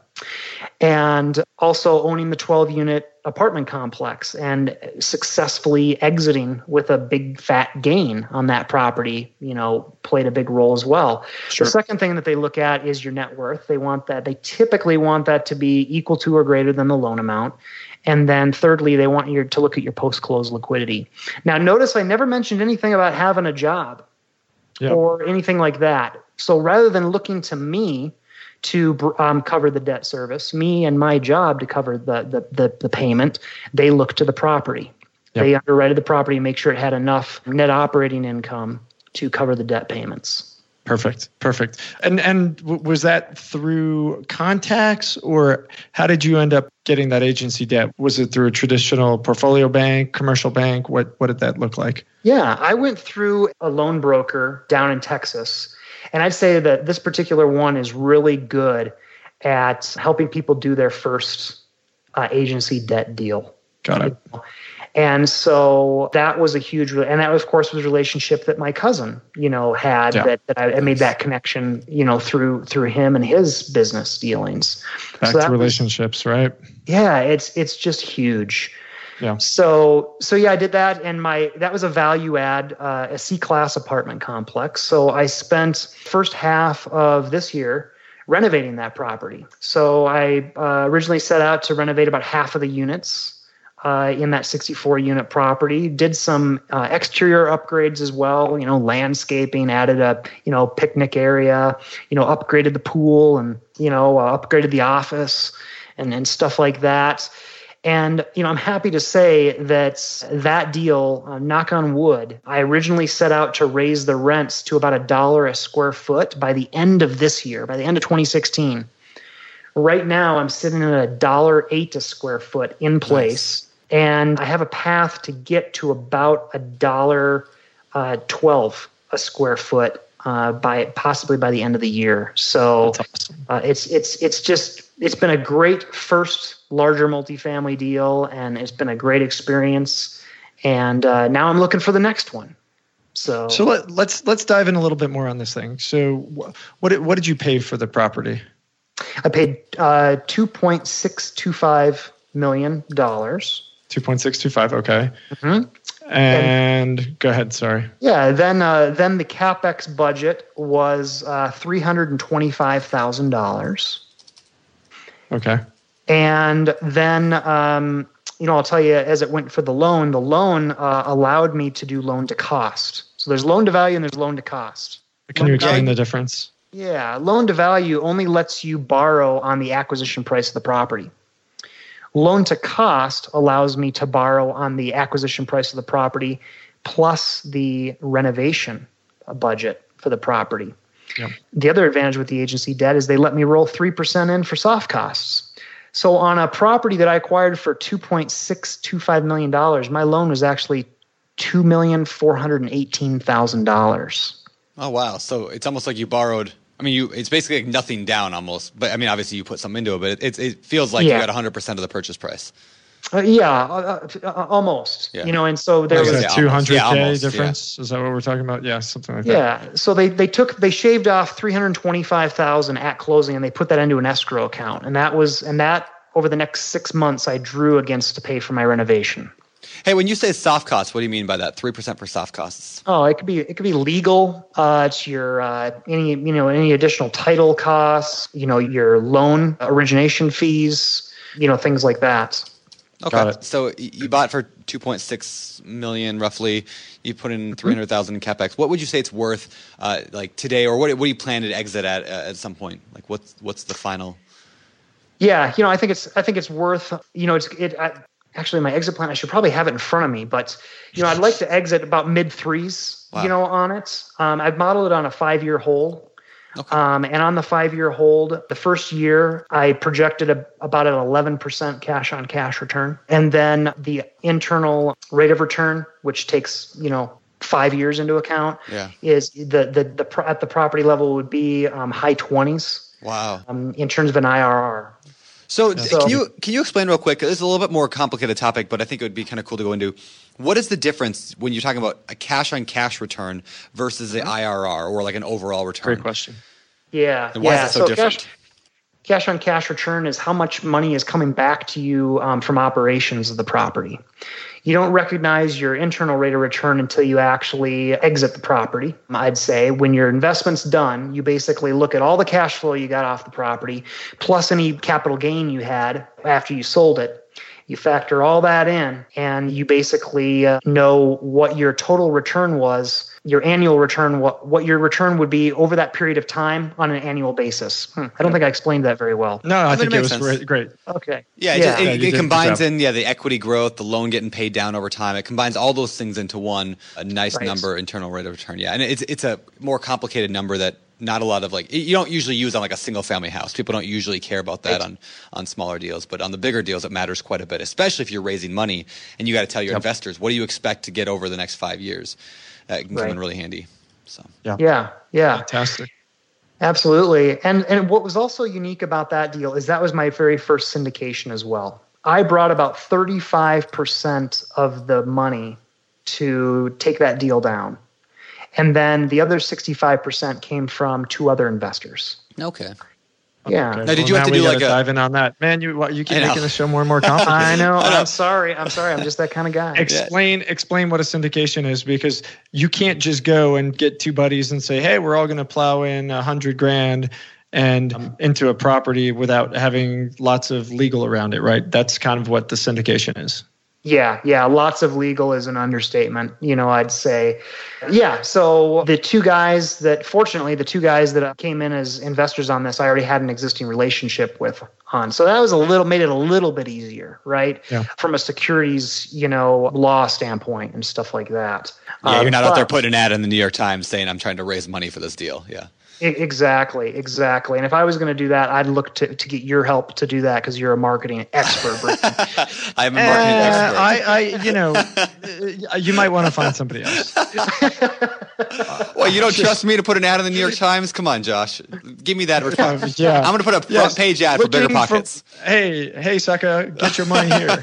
And also owning the twelve unit apartment complex and successfully exiting with a big fat gain on that property, you know, played a big role as well. Sure. The second thing that they look at is your net worth. They want that, they typically want that to be equal to or greater than the loan amount. And then thirdly, they want you to look at your post-close liquidity. Now, notice I never mentioned anything about having a job Yeah. or anything like that. So rather than looking to me to um, cover the debt service, me and my job to cover the the the, the payment, they look to the property. Yep. They underwrite the property and make sure it had enough net operating income to cover the debt payments. Perfect. Perfect. And and w- was that through contacts, or how did you end up getting that agency debt? Was it through a traditional portfolio bank, commercial bank? What what did that look like? Yeah, I went through a loan broker down in Texas. And I'd say that this particular one is really good at helping people do their first uh, agency debt deal. Got it. And so that was a huge, and that of course was a relationship that my cousin, you know, had Yeah. that, that I, I made that connection, you know, through through him and his business dealings. Back So that to was- relationships, right? Yeah, it's it's just huge. Yeah. So so yeah, I did that, and my that was a value add, uh, a C-class apartment complex. So I spent first half of this year renovating that property. So I uh, originally set out to renovate about half of the units uh, in that sixty-four unit property. Did some uh, exterior upgrades as well. You know, landscaping, added a you know picnic area. You know, upgraded the pool, and you know uh, upgraded the office, and and stuff like that. And, you know, I'm happy to say that that deal, uh, knock on wood, I originally set out to raise the rents to about a dollar a square foot by the end of this year, by the end of twenty sixteen. Right now, I'm sitting at a dollar eight a square foot in place. Nice. And I have a path to get to about a dollar uh, twelve a square foot uh, by possibly by the end of the year. So awesome. uh, it's it's it's just it's been a great first larger multifamily deal, and it's been a great experience. And uh, now I'm looking for the next one. So so let, let's let's dive in a little bit more on this thing. So wh- what did, what did you pay for the property? I paid uh, two point six two five million dollars. two point six two five. Okay. Mm-hmm. And, and go ahead. Sorry. Yeah. Then uh, then the CapEx budget was uh, three hundred and twenty five thousand dollars. Okay. And then um, you know I'll tell you, as it went for the loan, the loan uh, allowed me to do loan to cost. So there's loan to value and there's loan to cost. Can you explain the difference? Yeah, loan to value only lets you borrow on the acquisition price of the property. Loan to cost allows me to borrow on the acquisition price of the property plus the renovation budget for the property. Yep. The other advantage with the agency debt is they let me roll three percent in for soft costs. So on a property that I acquired for two point six two five million dollars, my loan was actually two million four hundred eighteen thousand dollars. Oh, wow. So it's almost like you borrowed. I mean, you it's basically like nothing down almost. But I mean, obviously you put some into it, but it, it, it feels like Yeah. you got one hundred percent of the purchase price. Uh, yeah, uh, uh, almost. Yeah. You know, and so there Is was Yeah, that two hundred almost. K Yeah, almost, difference? Is that what we're talking about? Yeah, something like that. Yeah. So they they took they shaved off three hundred twenty-five thousand at closing, and they put that into an escrow account. And that was and that over the next six months I drew against to pay for my renovation. Hey, when you say soft costs, what do you mean by that? three percent for soft costs? Oh, it could be it could be legal. Uh, it's your uh, any you know any additional title costs. You know your loan origination fees. You know things like that. Okay. Got it. So y- you bought for two point six million roughly. You put in three hundred thousand in capex. What would you say it's worth uh, like today, or what what do you plan to exit at uh, at some point? Like what's what's the final? Yeah, you know I think it's I think it's worth you know it's it. I, Actually, my exit plan, I should probably have it in front of me, but you know, I'd like to exit about mid threes, Wow. you know, on it. Um, I've modeled it on a five-year hold. Okay. Um, and on the five-year hold, the first year, I projected a, about an eleven percent cash-on-cash return. And then the internal rate of return, which takes, you know, five years into account, Yeah. is the the the pro- at the property level would be um, high twenties Wow. um, in terms of an I R R. So, So- can you can you explain real quick? This is a little bit more complicated topic, but I think it would be kind of cool to go into. What is the difference when you're talking about a cash on cash return versus the I R R or like an overall return? Great question. Yeah. And why yeah. is that so, different? Cash, cash on cash return is how much money is coming back to you um, from operations of the property. You don't recognize your internal rate of return until you actually exit the property. I'd say when your investment's done, you basically look at all the cash flow you got off the property, plus any capital gain you had after you sold it. You factor all that in, and you basically uh, know what your total return was, your annual return, what, what your return would be over that period of time on an annual basis. Hmm. I don't think I explained that very well. No, I, I mean, think it it makes was sense. great. great. Okay. Yeah, it, Yeah. just, it, Yeah, you it did a good combines job. in yeah the equity growth, the loan getting paid down over time. It combines all those things into one a nice Right. number, internal rate of return. Yeah, and it's it's a more complicated number that not a lot of like you don't usually use on like a single family house. People don't usually care about that Right. on on smaller deals, but on the bigger deals it matters quite a bit, especially if you're raising money and you got to tell your investors what do you expect to get over the next five years. That can come in Right. really handy. So Yeah. Yeah. Fantastic. Absolutely. And and what was also unique about that deal is that was my very first syndication as well. I brought about thirty-five percent of the money to take that deal down. And then the other sixty-five percent came from two other investors. okay. Yeah. Okay. Now, did Well, you have now to we do gotta like a- dive in on that? Man, you what, you keep I know. making the show more and more complicated. I know. I know. I'm sorry. I'm sorry. I'm just that kind of guy. Explain explain what a syndication is, because you can't just go and get two buddies and say, "Hey, we're all going to plow in a hundred grand and um, into a property without having lots of legal around it." Right? That's kind of what the syndication is. Yeah, yeah, lots of legal is an understatement, you know, I'd say. Yeah, so the two guys that, fortunately, the two guys that came in as investors on this, I already had an existing relationship with on. So that was a little, made it a little bit easier, right? Yeah. From a securities, you know, law standpoint and stuff like that. Yeah, you're Um, not out there but- putting an ad in the New York Times saying I'm trying to raise money for this deal. Yeah. E- Exactly, exactly. And if I was going to do that, I'd look to, to get your help to do that because you're a marketing expert, Britton. I'm a marketing Uh, expert. I, I, you know, uh, you might want to find somebody else. Well, you don't trust me to put an ad in the New York Times? Come on, Josh. Give me that response. Yeah. I'm going to put a front Yes. page ad for Bigger Pockets. From, hey, hey, sucker, get your money here.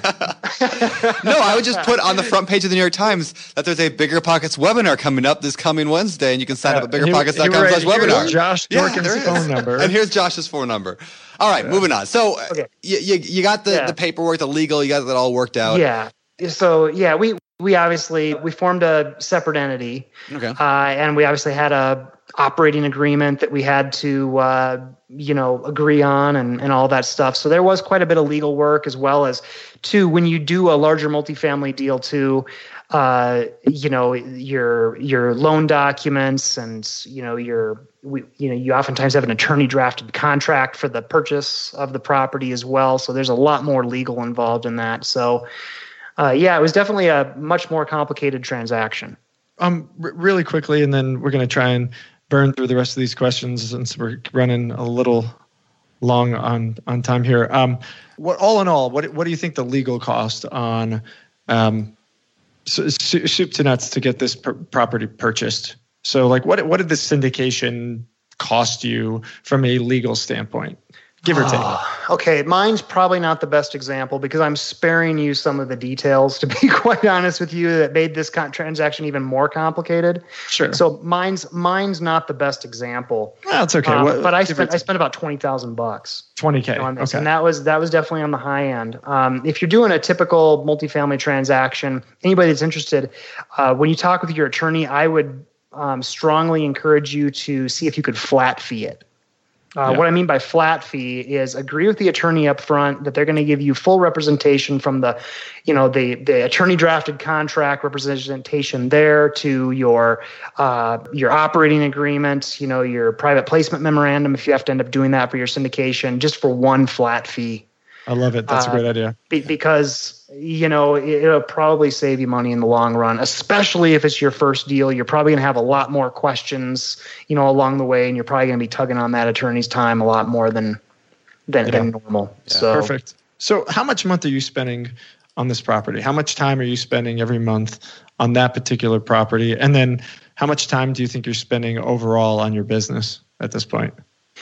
No, I would just put on the front page of the New York Times that there's a Bigger Pockets webinar coming up this coming Wednesday, and you can sign up at bigger pockets dot com slash webinar. Josh Dorkin's there is. phone number. And here's Josh's phone number. All right, yeah. moving on. So okay. you, you you got the, yeah. the paperwork, the legal, you got that all worked out. Yeah. So yeah, we we obviously we formed a separate entity. Okay. Uh, and we obviously had a operating agreement that we had to uh, you know agree on and, and all that stuff. So there was quite a bit of legal work, as well as too when you do a larger multifamily deal too. Uh, you know, your your loan documents and, you know, your, we, you know, you oftentimes have an attorney drafted contract for the purchase of the property as well. So there's a lot more legal involved in that. So, uh, yeah, it was definitely a much more complicated transaction. Um, r- really quickly, and then we're going to try and burn through the rest of these questions since we're running a little long on, on time here. Um, what all in all, what what do you think the legal cost on um, So, soup to nuts to get this pr- property purchased? So like what what did the syndication cost you from a legal standpoint, give or take? Okay, mine's probably not the best example because I'm sparing you some of the details, to be quite honest with you, that made this con- transaction even more complicated. Sure. So mine's mine's not the best example. That's okay. Um, what, but I spent I spent about twenty thousand bucks. twenty K. On this, okay. And that was that was definitely on the high end. Um, if you're doing a typical multifamily transaction, anybody that's interested, uh, when you talk with your attorney, I would um, strongly encourage you to see if you could flat fee it. Uh, yeah. What I mean by flat fee is agree with the attorney up front that they're going to give you full representation from the, you know, the the attorney drafted contract representation there to your uh, your operating agreement, you know, your private placement memorandum if you have to end up doing that for your syndication, just for one flat fee. I love it. That's uh, a great idea. Be, because, you know, it, it'll probably save you money in the long run, especially if it's your first deal. You're probably going to have a lot more questions, you know, along the way, and you're probably going to be tugging on that attorney's time a lot more than than, yeah. than normal. Yeah. So Perfect. So how much a month are you spending on this property? How much time are you spending every month on that particular property? And then how much time do you think you're spending overall on your business at this point?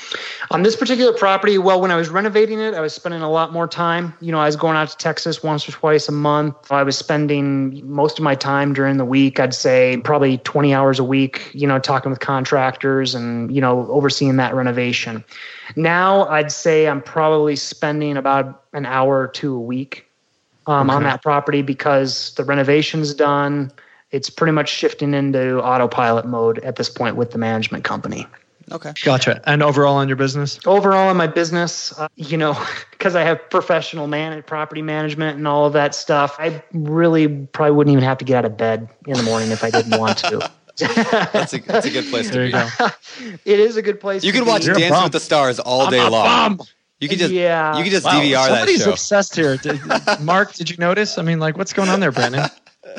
On this particular property, well, when I was renovating it, I was spending a lot more time. You know, I was going out to Texas once or twice a month. I was spending most of my time during the week, I'd say probably twenty hours a week, you know, talking with contractors and, you know, overseeing that renovation. Now, I'd say I'm probably spending about an hour or two a week um, okay. on that property because the renovation's done. It's pretty much shifting into autopilot mode at this point with the management company. Okay. Gotcha. And overall on your business? Overall in my business, uh, you know, because I have professional man property management and all of that stuff, I really probably wouldn't even have to get out of bed in the morning if I didn't want to. that's, a, that's a good place there to you be. Go. It is a good place you to could watch be. Dancing with the Stars all I'm day a long. Bum. You could just yeah. you could just wow, D V R that somebody's show. obsessed here. Did, Mark, did you notice? I mean, like, what's going on there, Brandon?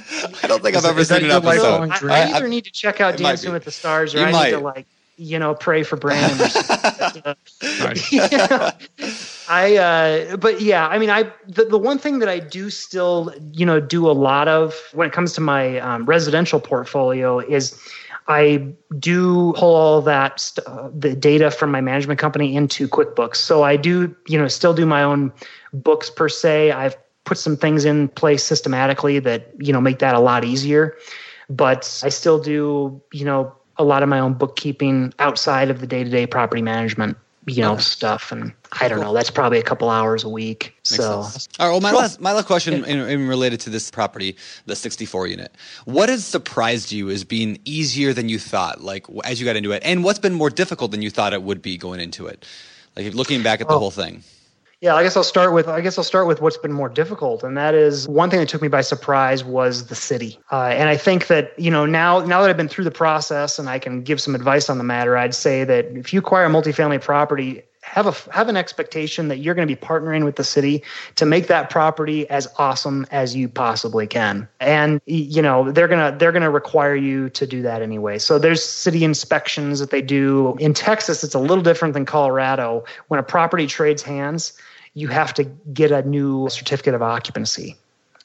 I don't think Is, I've ever seen an episode. I, I either need to check out It might Dancing be. with the Stars or You I might. need to, like, you know, pray for Brandon. Or something. Nice. Yeah. I, uh, but yeah, I mean, I, the, the one thing that I do still, you know, do a lot of when it comes to my um, residential portfolio is I do pull all that, st- uh, the data from my management company into QuickBooks. So I do, you know, still do my own books per se. I've put some things in place systematically that, you know, make that a lot easier, but I still do, you know, a lot of my own bookkeeping outside of the day-to-day property management, you know, Okay. stuff. And I don't know, that's probably a couple hours a week. Makes So sense. All right. Well, my last my last question in, in related to this property, the sixty-four unit. What has surprised you as being easier than you thought, like as you got into it, and what's been more difficult than you thought it would be going into it, like if looking back at the Oh. whole thing? yeah, I guess I'll start with I guess I'll start with what's been more difficult, and that is one thing that took me by surprise was the city. Uh, and I think that you know now now that I've been through the process and I can give some advice on the matter, I'd say that if you acquire a multifamily property, have a have an expectation that you're going to be partnering with the city to make that property as awesome as you possibly can. And you know they're gonna they're gonna require you to do that anyway. So there's city inspections that they do in Texas. It's a little different than Colorado. When a property trades hands, you have to get a new certificate of occupancy.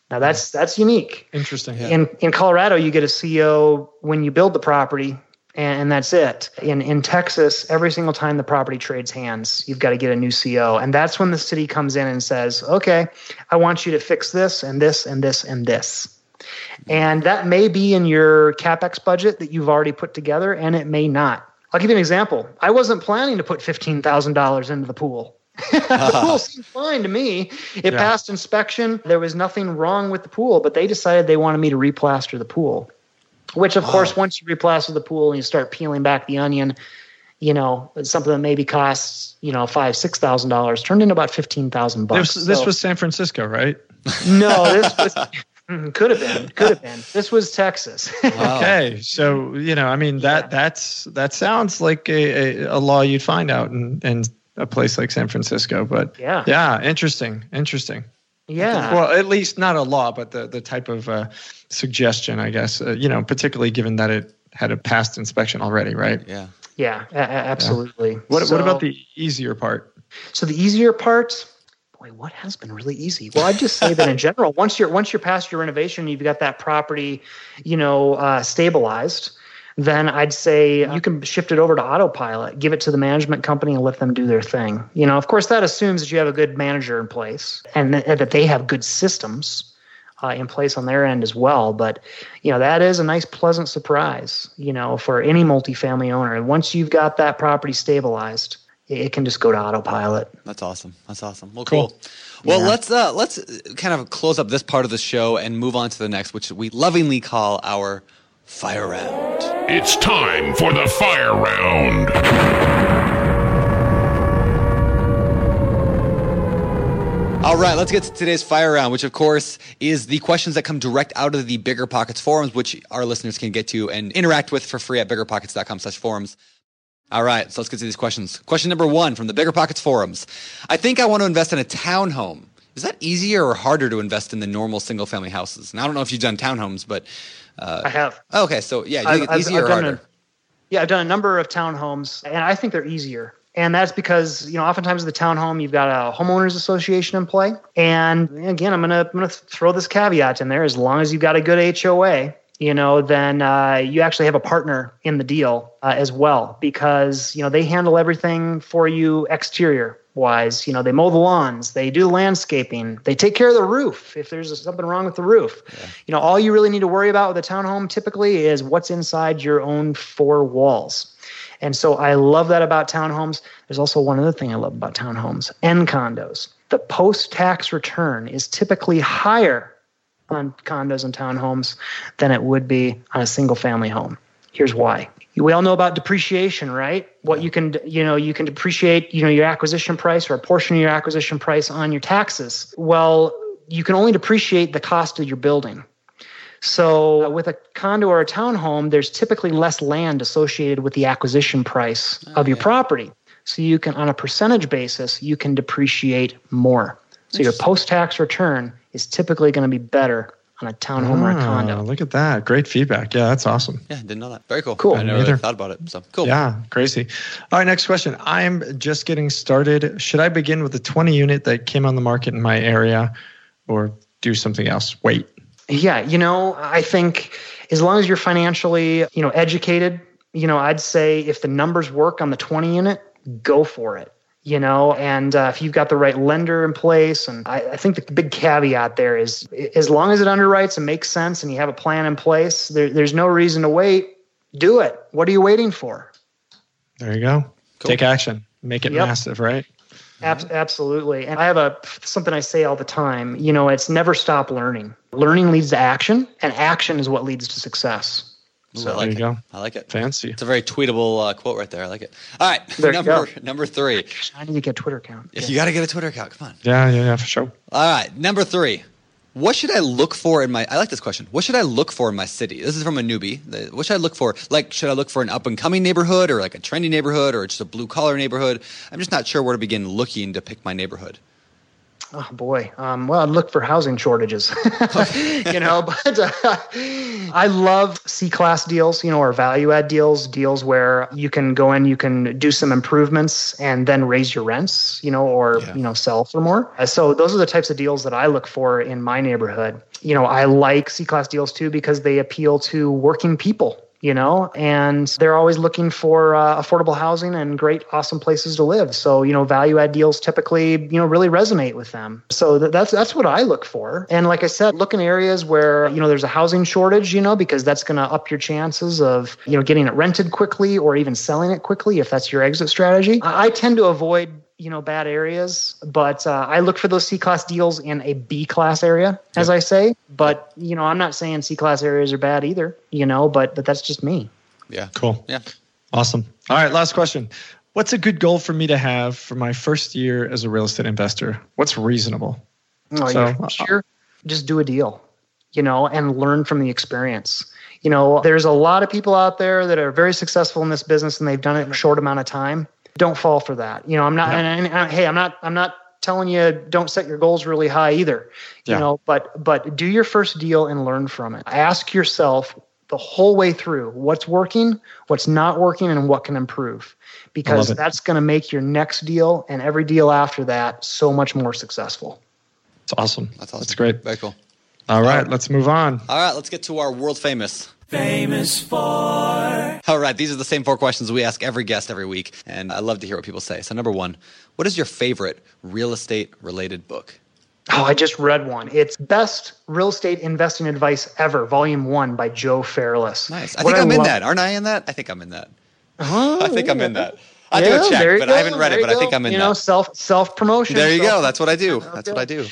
Now that's that's unique. Interesting. Yeah. In in Colorado, you get a C O when you build the property, and, and that's it. In in Texas, every single time the property trades hands, you've got to get a new C O, and that's when the city comes in and says, "Okay, I want you to fix this and this and this and this." And that may be in your CapEx budget that you've already put together, and it may not. I'll give you an example. I wasn't planning to put fifteen thousand dollars into the pool. The pool seemed fine to me. It yeah. passed inspection. There was nothing wrong with the pool, but they decided they wanted me to replaster the pool, which, of wow. course, once you replaster the pool and you start peeling back the onion, you know, something that maybe costs, you know, five, six thousand dollars turned into about fifteen thousand bucks. This, this so, was San Francisco, right? No, this was could have been, could have been. This was Texas. Wow. Okay, so you know, I mean that yeah. that's that sounds like a, a, a law you'd find out in, in a place like San Francisco, but yeah, yeah, interesting, interesting. Yeah. Well, at least not a law, but the the type of uh, suggestion, I guess. Uh, you know, particularly given that it had a past inspection already, right? Yeah. Yeah, a- absolutely. Yeah. What so, What about the easier part? So the easier part. Boy, what has been really easy? Well, I'd just say that in general, once you're once you're past your renovation, you've got that property, you know, uh, stabilized. Then I'd say you can shift it over to autopilot, give it to the management company, and let them do their thing. You know, of course, that assumes that you have a good manager in place and th- that they have good systems uh, in place on their end as well. But you know, that is a nice, pleasant surprise, you know, for any multifamily owner. And once you've got that property stabilized, it can just go to autopilot. That's awesome. That's awesome. Well, cool. cool. Well, yeah. let's uh, let's kind of close up this part of the show and move on to the next, which we lovingly call our fire round. It's time for the fire round. All right, let's get to today's fire round, which of course is the questions that come direct out of the Bigger Pockets forums, which our listeners can get to and interact with for free at biggerpockets.com slash forums. All right, so let's get to these questions. Question number one from the Bigger Pockets forums. I think I want to invest in a townhome. Is that easier or harder to invest in the normal single-family houses? And I don't know if you've done townhomes, but... Uh, I have. Oh, okay, so yeah, do you think it's easier I've or done harder? A, yeah, I've done a number of townhomes, and I think they're easier. And that's because, you know, oftentimes with the townhome, you've got a homeowners association in play. And again, I'm going to I'm gonna throw this caveat in there. As long as you've got a good H O A, you know, then uh, you actually have a partner in the deal uh, as well, because, you know, they handle everything for you exterior wise. You know, they mow the lawns, they do landscaping, they take care of the roof if there's something wrong with the roof. Yeah. You know, all you really need to worry about with a townhome typically is what's inside your own four walls. And so I love that about townhomes. There's also one other thing I love about townhomes and condos. The post-tax return is typically higher on condos and townhomes than it would be on a single family home. Here's why. We all know about depreciation, right? What you can, you know, you can depreciate, you know, your acquisition price or a portion of your acquisition price on your taxes. Well, you can only depreciate the cost of your building. So with a condo or a townhome, there's typically less land associated with the acquisition price oh, of your yeah. property. So you can, on a percentage basis, you can depreciate more. So your post-tax return is typically going to be better on a townhome oh, or a condo. Look at that. Great feedback. Yeah, that's awesome. Yeah, didn't know that. Very cool. Cool. I never really thought about it. So cool. Yeah, crazy. All right, next question. I'm just getting started. Should I begin with a twenty unit that came on the market in my area or do something else? Wait. Yeah, you know, I think as long as you're financially, you know, educated, you know, I'd say if the numbers work on the twenty unit, go for it. You know, and uh, if you've got the right lender in place, and I, I think the big caveat there is as long as it underwrites and makes sense and you have a plan in place, there, there's no reason to wait. Do it. What are you waiting for? There you go. Cool. Take action. Make it yep. massive, right? Ab- absolutely. And I have a something I say all the time. You know, it's never stop learning. Learning leads to action, and action is what leads to success. Ooh, So I like there you it. go. I like it. Fancy. It's a very tweetable uh, quote right there. I like it. All right, There you number go. number three. I need to get a Twitter account. If Yeah. you got to get a Twitter account, come on. Yeah, yeah, yeah, for sure. All right, number three. What should I look for in my? I like this question. What should I look for in my city? This is from a newbie. The- What should I look for? Like, should I look for an up and coming neighborhood, or like a trendy neighborhood, or just a blue collar neighborhood? I'm just not sure where to begin looking to pick my neighborhood. Oh boy. Um, well, I'd look for housing shortages, you know, but uh, I love C-class deals, you know, or value add deals, deals where you can go in, you can do some improvements and then raise your rents, you know, or, yeah. you know, sell for more. Uh, so those are the types of deals that I look for in my neighborhood. You know, I like C-class deals too, because they appeal to working people. You know, and they're always looking for uh, affordable housing and great, awesome places to live. So, you know, value add deals typically, you know, really resonate with them. So th- that's that's what I look for. And like I said, look in areas where, you know, there's a housing shortage, you know, because that's going to up your chances of, you know, getting it rented quickly or even selling it quickly if that's your exit strategy. I, I tend to avoid, you know, bad areas, but uh, I look for those C-class deals in a B-class area, as yep. I say. But, you know, I'm not saying C-class areas are bad either, you know, but but that's just me. Yeah. Cool. Yeah. Awesome. All right, last question. What's a good goal for me to have for my first year as a real estate investor? What's reasonable? Oh, so, your first year, just do a deal, you know, and learn from the experience. You know, there's a lot of people out there that are very successful in this business and they've done it in a short amount of time. Don't fall for that. You know, I'm not, no. and, and, and hey, I'm not, I'm not telling you don't set your goals really high either, you yeah. know, but, but do your first deal and learn from it. Ask yourself the whole way through what's working, what's not working, and what can improve, because that's going to make your next deal and every deal after that so much more successful. It's awesome. That's awesome. That's great. Very cool. All right, let's move on. All right, let's get to our world famous. Famous for. All right, these are the same four questions we ask every guest every week, and I love to hear what people say. So number one, what is your favorite real estate related book? Oh, I just read one. It's Best Real Estate Investing Advice Ever, Volume One by Joe Fairless. Nice. I what think I I'm love- in that. Aren't I in that? I think I'm in that. Uh-huh, I think yeah. I'm in that. I yeah, do a check, but go. I haven't read there it, but go. I think I'm in you that. You know, self, self-promotion. There you self- go. That's what I do. That's what I do.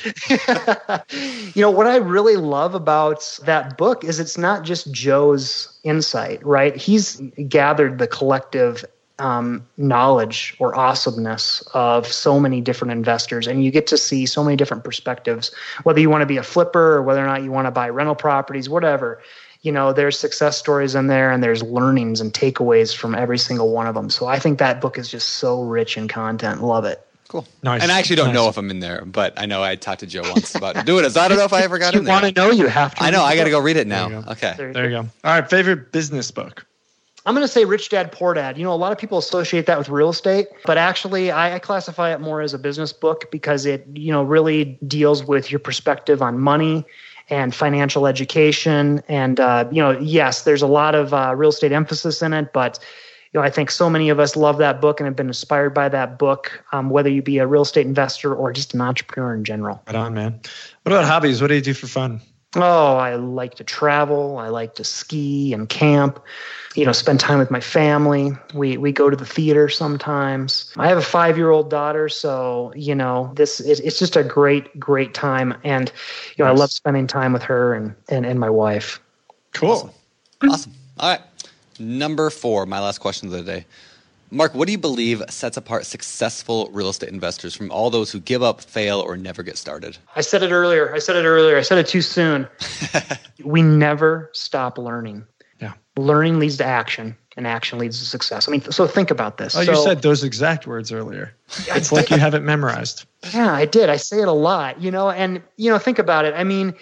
You know, what I really love about that book is it's not just Joe's insight, right? He's gathered the collective um, knowledge or awesomeness of so many different investors, and you get to see so many different perspectives, whether you want to be a flipper or whether or not you want to buy rental properties, whatever. You know, there's success stories in there and there's learnings and takeaways from every single one of them. So I think that book is just so rich in content. Love it. Cool. Nice. And I actually don't nice. know if I'm in there, but I know I talked to Joe once about doing it. So I don't know if I ever got you in there. You want to know, you have to. I know. I got to go read it now. There Okay. There you, there you go. All right. Favorite business book? I'm going to say Rich Dad, Poor Dad. You know, a lot of people associate that with real estate, but actually I, I classify it more as a business book because it, you know, really deals with your perspective on money and financial education. And, uh, you know, yes, there's a lot of uh, real estate emphasis in it, but, you know, I think so many of us love that book and have been inspired by that book, um, whether you be a real estate investor or just an entrepreneur in general. Right on, man. What about hobbies? What do you do for fun? Oh, I like to travel. I like to ski and camp, you know, spend time with my family. We we go to the theater sometimes. I have a five-year-old daughter, so, you know, this it, it's just a great, great time. And, you know, nice. I love spending time with her and, and, and my wife. Cool. Awesome. Awesome. All right. Number four, my last question of the day. Mark, what do you believe sets apart successful real estate investors from all those who give up, fail, or never get started? I said it earlier. I said it earlier. I said it too soon. We never stop learning. Yeah. Learning leads to action, and action leads to success. I mean, so think about this. Oh, so, you said those exact words earlier. It's like you have it memorized. Yeah, I did. I say it a lot, you know, and, you know, think about it. I mean,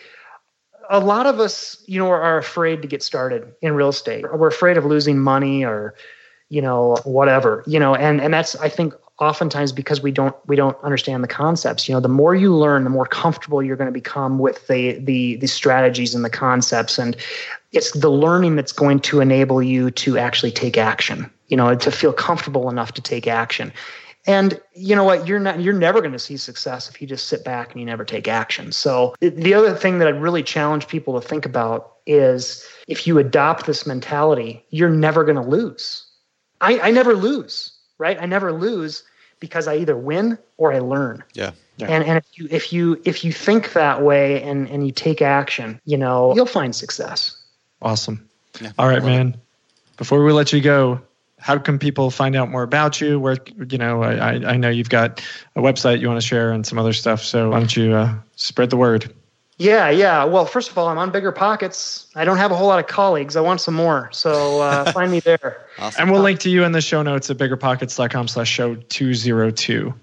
a lot of us, you know, are, are afraid to get started in real estate. We're afraid of losing money or, you know, whatever, you know, and, and that's, I think, oftentimes because we don't we don't understand the concepts. You know, the more you learn, the more comfortable you're going to become with the the the strategies and the concepts. And it's the learning that's going to enable you to actually take action, you know, to feel comfortable enough to take action. And you know what, you're not you're never going to see success if you just sit back and you never take action. So the other thing that I'd really challenge people to think about is if you adopt this mentality, you're never going to lose. I, I never lose, right? I never lose because I either win or I learn. Yeah. yeah. And and if you if you if you think that way and, and you take action, you know, you'll find success. Awesome. Yeah. All right, man. Before we let you go, how can people find out more about you? Where, you know, I, I know you've got a website you want to share and some other stuff. So why don't you uh, spread the word? Yeah, yeah. Well, first of all, I'm on Bigger Pockets. I don't have a whole lot of colleagues. I want some more. So uh, find me there. Awesome. And we'll link to you in the show notes at biggerpockets.com slash show 202.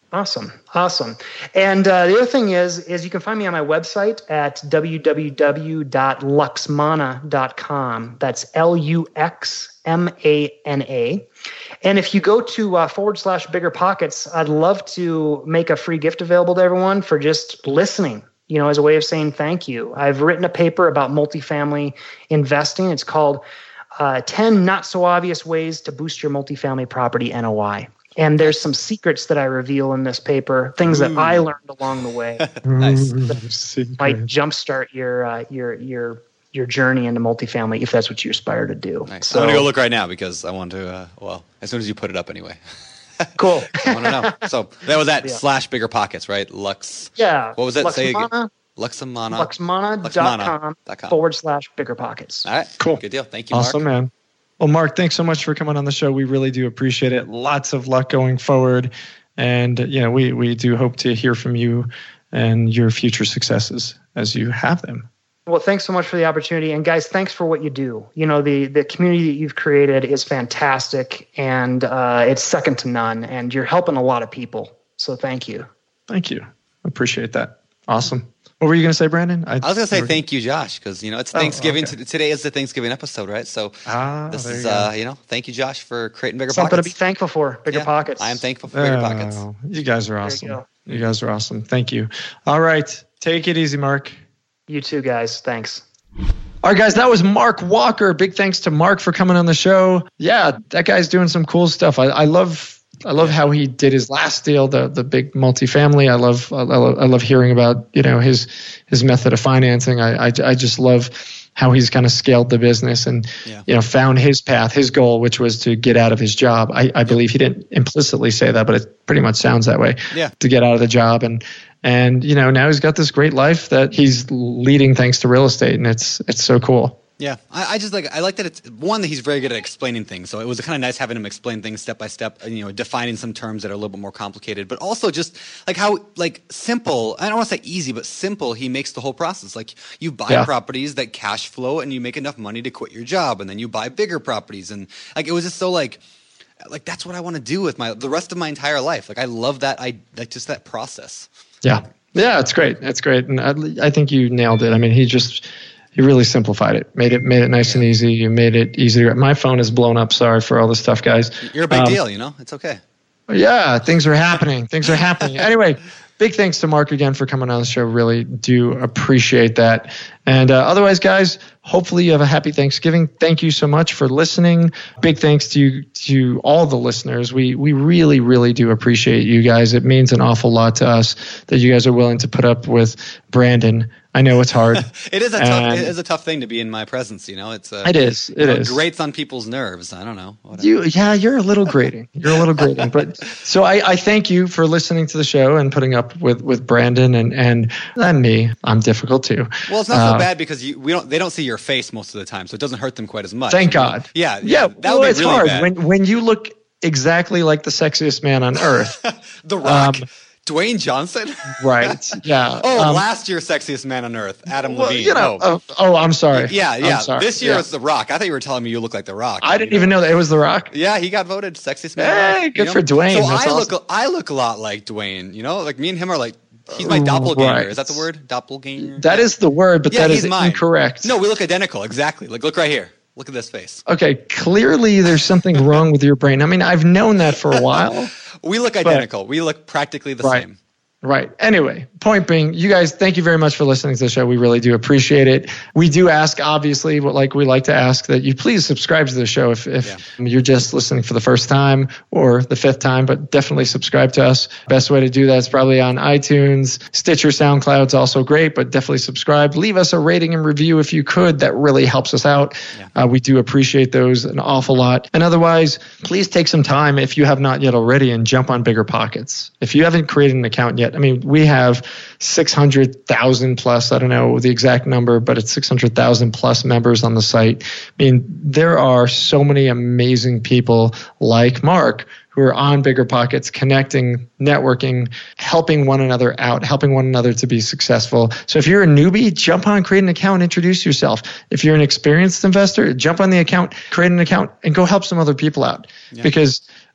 Awesome. Awesome. And uh, the other thing is, is you can find me on my website at w w w dot luxmana dot com. That's L U X M A N A. And if you go to uh, forward slash bigger pockets, I'd love to make a free gift available to everyone for just listening, you know, as a way of saying thank you. I've written a paper about multifamily investing. It's called uh, ten Not So Obvious Ways to Boost Your Multifamily Property N O I. And there's some secrets that I reveal in this paper, things that I learned along the way. Nice. That might jumpstart your uh, your your your journey into multifamily if that's what you aspire to do. Nice. So, I'm going to go look right now because I want to, uh, well, as soon as you put it up anyway. Cool. I want to know. So that was that Yeah. slash bigger pockets, right? Lux. Yeah. What was that? Say again. Luxmana, Luxmana. Luxmana dot com dot com. forward slash bigger pockets. All right. Cool. Good deal. Thank you, Mark. Awesome, man. Well, Mark, thanks so much for coming on the show. We really do appreciate it. Lots of luck going forward. And, you know, we, we do hope to hear from you and your future successes as you have them. Well, thanks so much for the opportunity. And guys, thanks for what you do. You know, the, the community that you've created is fantastic and uh, it's second to none. And you're helping a lot of people. So thank you. Thank you. Appreciate that. Awesome. What were you going to say, Brandon? I was going to say thank you, Josh, because, you know, it's Oh, Thanksgiving. okay. T- today is the Thanksgiving episode, right? So Ah, this there is, you go. uh, you know, thank you, Josh, for creating Bigger Something to be Pockets. thankful for. Bigger Yeah, pockets. I am thankful for Bigger Pockets. Oh, you guys are you awesome. go. You guys are awesome. Thank you. All right. Take it easy, Mark. You too, guys. Thanks. All right, guys, that was Mark Walker. Big thanks to Mark for coming on the show. Yeah, that guy's doing some cool stuff. I, I love I love how he did his last deal, the the big multifamily. I love I love, I love hearing about, you know, his his method of financing. I I, I just love how he's kind of scaled the business and, Yeah. you know, found his path, his goal, which was to get out of his job. I, I believe he didn't implicitly say that, but it pretty much sounds that way. Yeah. To get out of the job. And, and, you know, now he's got this great life that he's leading thanks to real estate. And it's, it's so cool. Yeah, I, I just like I like that it's one that he's very good at explaining things. So it was kind of nice having him explain things step by step, and, you know, defining some terms that are a little bit more complicated, but also just like how like simple. I don't want to say easy, but simple. He makes the whole process. Like you buy Yeah. properties that cash flow, and you make enough money to quit your job, and then you buy bigger properties, and like it was just so like. Like that's what I want to do with my the rest of my entire life. Like I love that I like just that process. Yeah. Yeah, it's great. It's great. And I, I think you nailed it. I mean, he just, he really simplified it, made it, made it nice and easy. You made it easier. My phone is blown up. Sorry for all this stuff, guys. You're a big Um, deal, you know? It's okay. Yeah, things are happening. Things are happening. Anyway, big thanks to Mark again for coming on the show. Really do appreciate that. And uh, otherwise, guys, hopefully you have a happy Thanksgiving. Thank you so much for listening. Big thanks to you, to all the listeners. We we really, really do appreciate you guys. It means an awful lot to us that you guys are willing to put up with Brandon. I know it's hard. It is a tough. And- It is a tough thing to be in my presence. You know, it's. Uh, It is. It you know, is. grates on people's nerves. I don't know. Whatever. You, yeah, you're a little grating. You're a little grating. But so I, I thank you for listening to the show and putting up with, with Brandon and, and and me. I'm difficult too. Well, it's not so Uh, bad because you we don't they don't see your face most of the time, so it doesn't hurt them quite as much. Thank God. Yeah, Yeah. That well, would be it's really hard bad. when when you look exactly like the sexiest man on earth. The Rock, Um, Dwayne Johnson. Right. Yeah. Oh, Um, last year's sexiest man on earth, Adam well, Levine. you know. oh. Oh, oh, I'm sorry. yeah, yeah. I'm sorry. This year Yeah. it's The Rock. I thought you were telling me you look like The Rock. I didn't even know that it was The Rock. Yeah, he got voted sexiest man. on Hey, Earth, good you for know? Dwayne. So That's I awesome. look, I look a lot like Dwayne. You know, like me and him are like, he's my doppelganger. Right. Is that the word? Doppelganger. That is the word, but yeah, that he's is mine. incorrect. No, we look identical. Exactly. Like, look right here. Look at this face. Okay. Clearly, there's something wrong with your brain. I mean, I've known that for a while. We look identical. we look practically the Right. same. Right. Anyway, point being, you guys, thank you very much for listening to the show. We really do appreciate it. We do ask, obviously, what like we like to ask, that you please subscribe to the show if, if Yeah. you're just listening for the first time or the fifth time, but definitely subscribe to us. Best way to do that is probably on iTunes. Stitcher, SoundCloud's also great, but definitely subscribe. Leave us a rating and review if you could. That really helps us out. Yeah. Uh, we do appreciate those an awful lot. And otherwise, please take some time, if you have not yet already, and jump on Bigger Pockets. If you haven't created an account yet, I mean, we have six hundred thousand plus, I don't know the exact number, but it's six hundred thousand plus members on the site. I mean, there are so many amazing people like Mark who are on Bigger Pockets, connecting, networking, helping one another out, helping one another to be successful. So if you're a newbie, jump on, create an account, introduce yourself. If you're an experienced investor, jump on the account, create an account, and go help some other people out. Yeah. Because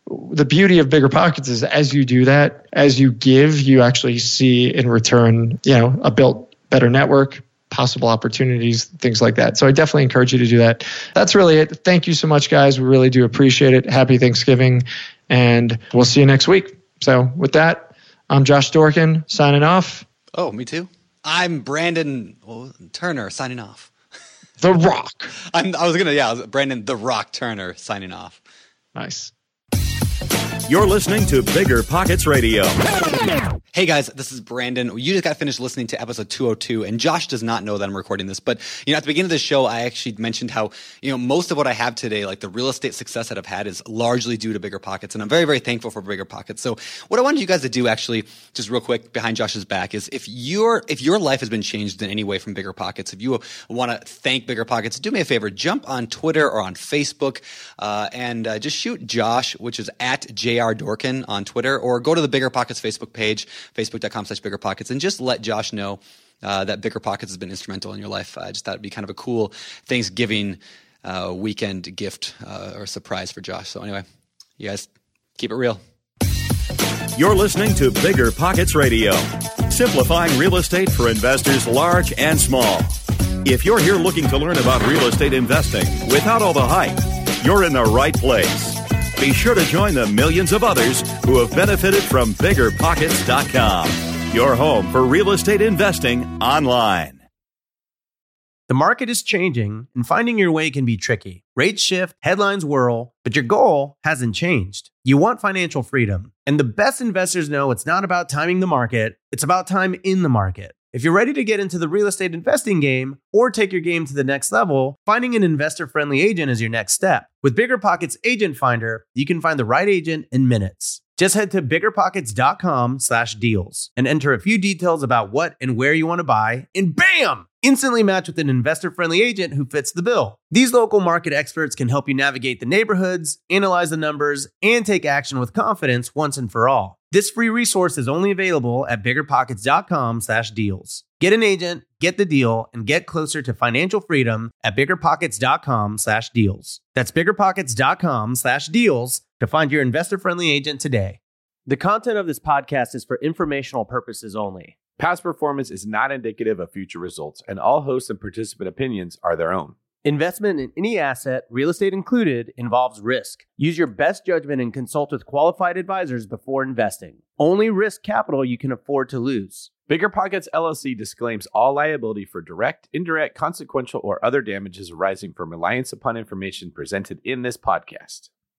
the beauty of Bigger Pockets is as you do that, as you give, you actually see in return, you know, a built better network, possible opportunities, things like that. So I definitely encourage you to do that. That's really it. Thank you so much, guys. We really do appreciate it. Happy Thanksgiving, and we'll see you next week. So with that, I'm Josh Dorkin signing off. Oh, me too. I'm Brandon oh, Turner signing off. The Rock. I'm, I was going to, yeah, Brandon The Rock Turner signing off. Nice. You're listening to Bigger Pockets Radio. Hey guys, this is Brandon. You just got finished listening to episode two oh two, and Josh does not know that I'm recording this, but you know, at the beginning of the show, I actually mentioned how, you know, most of what I have today, like the real estate success that I've had, is largely due to Bigger Pockets, and I'm very, very thankful for Bigger Pockets. So what I wanted you guys to do, actually, just real quick behind Josh's back, is if your if your life has been changed in any way from Bigger Pockets, if you want to thank Bigger Pockets, do me a favor, jump on Twitter or on Facebook, uh, and uh, just shoot Josh, which is at J R Dorkin on Twitter, or go to the Bigger Pockets Facebook page, facebook.com slash Bigger Pockets, and just let Josh know uh, that Bigger Pockets has been instrumental in your life. I just thought it'd be kind of a cool Thanksgiving uh, weekend gift uh, or surprise for Josh. So anyway, you guys keep it real. You're listening to Bigger Pockets Radio, simplifying real estate for investors large and small. If you're here looking to learn about real estate investing without all the hype, you're in the right place. Be sure to join the millions of others who have benefited from Bigger Pockets dot com, your home for real estate investing online. The market is changing, and finding your way can be tricky. Rates shift, headlines whirl, but your goal hasn't changed. You want financial freedom, and the best investors know it's not about timing the market, it's about time in the market. If you're ready to get into the real estate investing game or take your game to the next level, finding an investor-friendly agent is your next step. With Bigger Pockets Agent Finder, you can find the right agent in minutes. Just head to bigger pockets dot com slash deals and enter a few details about what and where you want to buy, and bam! Instantly match with an investor-friendly agent who fits the bill. These local market experts can help you navigate the neighborhoods, analyze the numbers, and take action with confidence once and for all. This free resource is only available at bigger pockets dot com slash deals. Get an agent, get the deal, and get closer to financial freedom at bigger pockets dot com slash deals. That's bigger pockets dot com slash deals to find your investor-friendly agent today. The content of this podcast is for informational purposes only. Past performance is not indicative of future results, and all host and participant opinions are their own. Investment in any asset, real estate included, involves risk. Use your best judgment and consult with qualified advisors before investing. Only risk capital you can afford to lose. Bigger Pockets L L C disclaims all liability for direct, indirect, consequential, or other damages arising from reliance upon information presented in this podcast.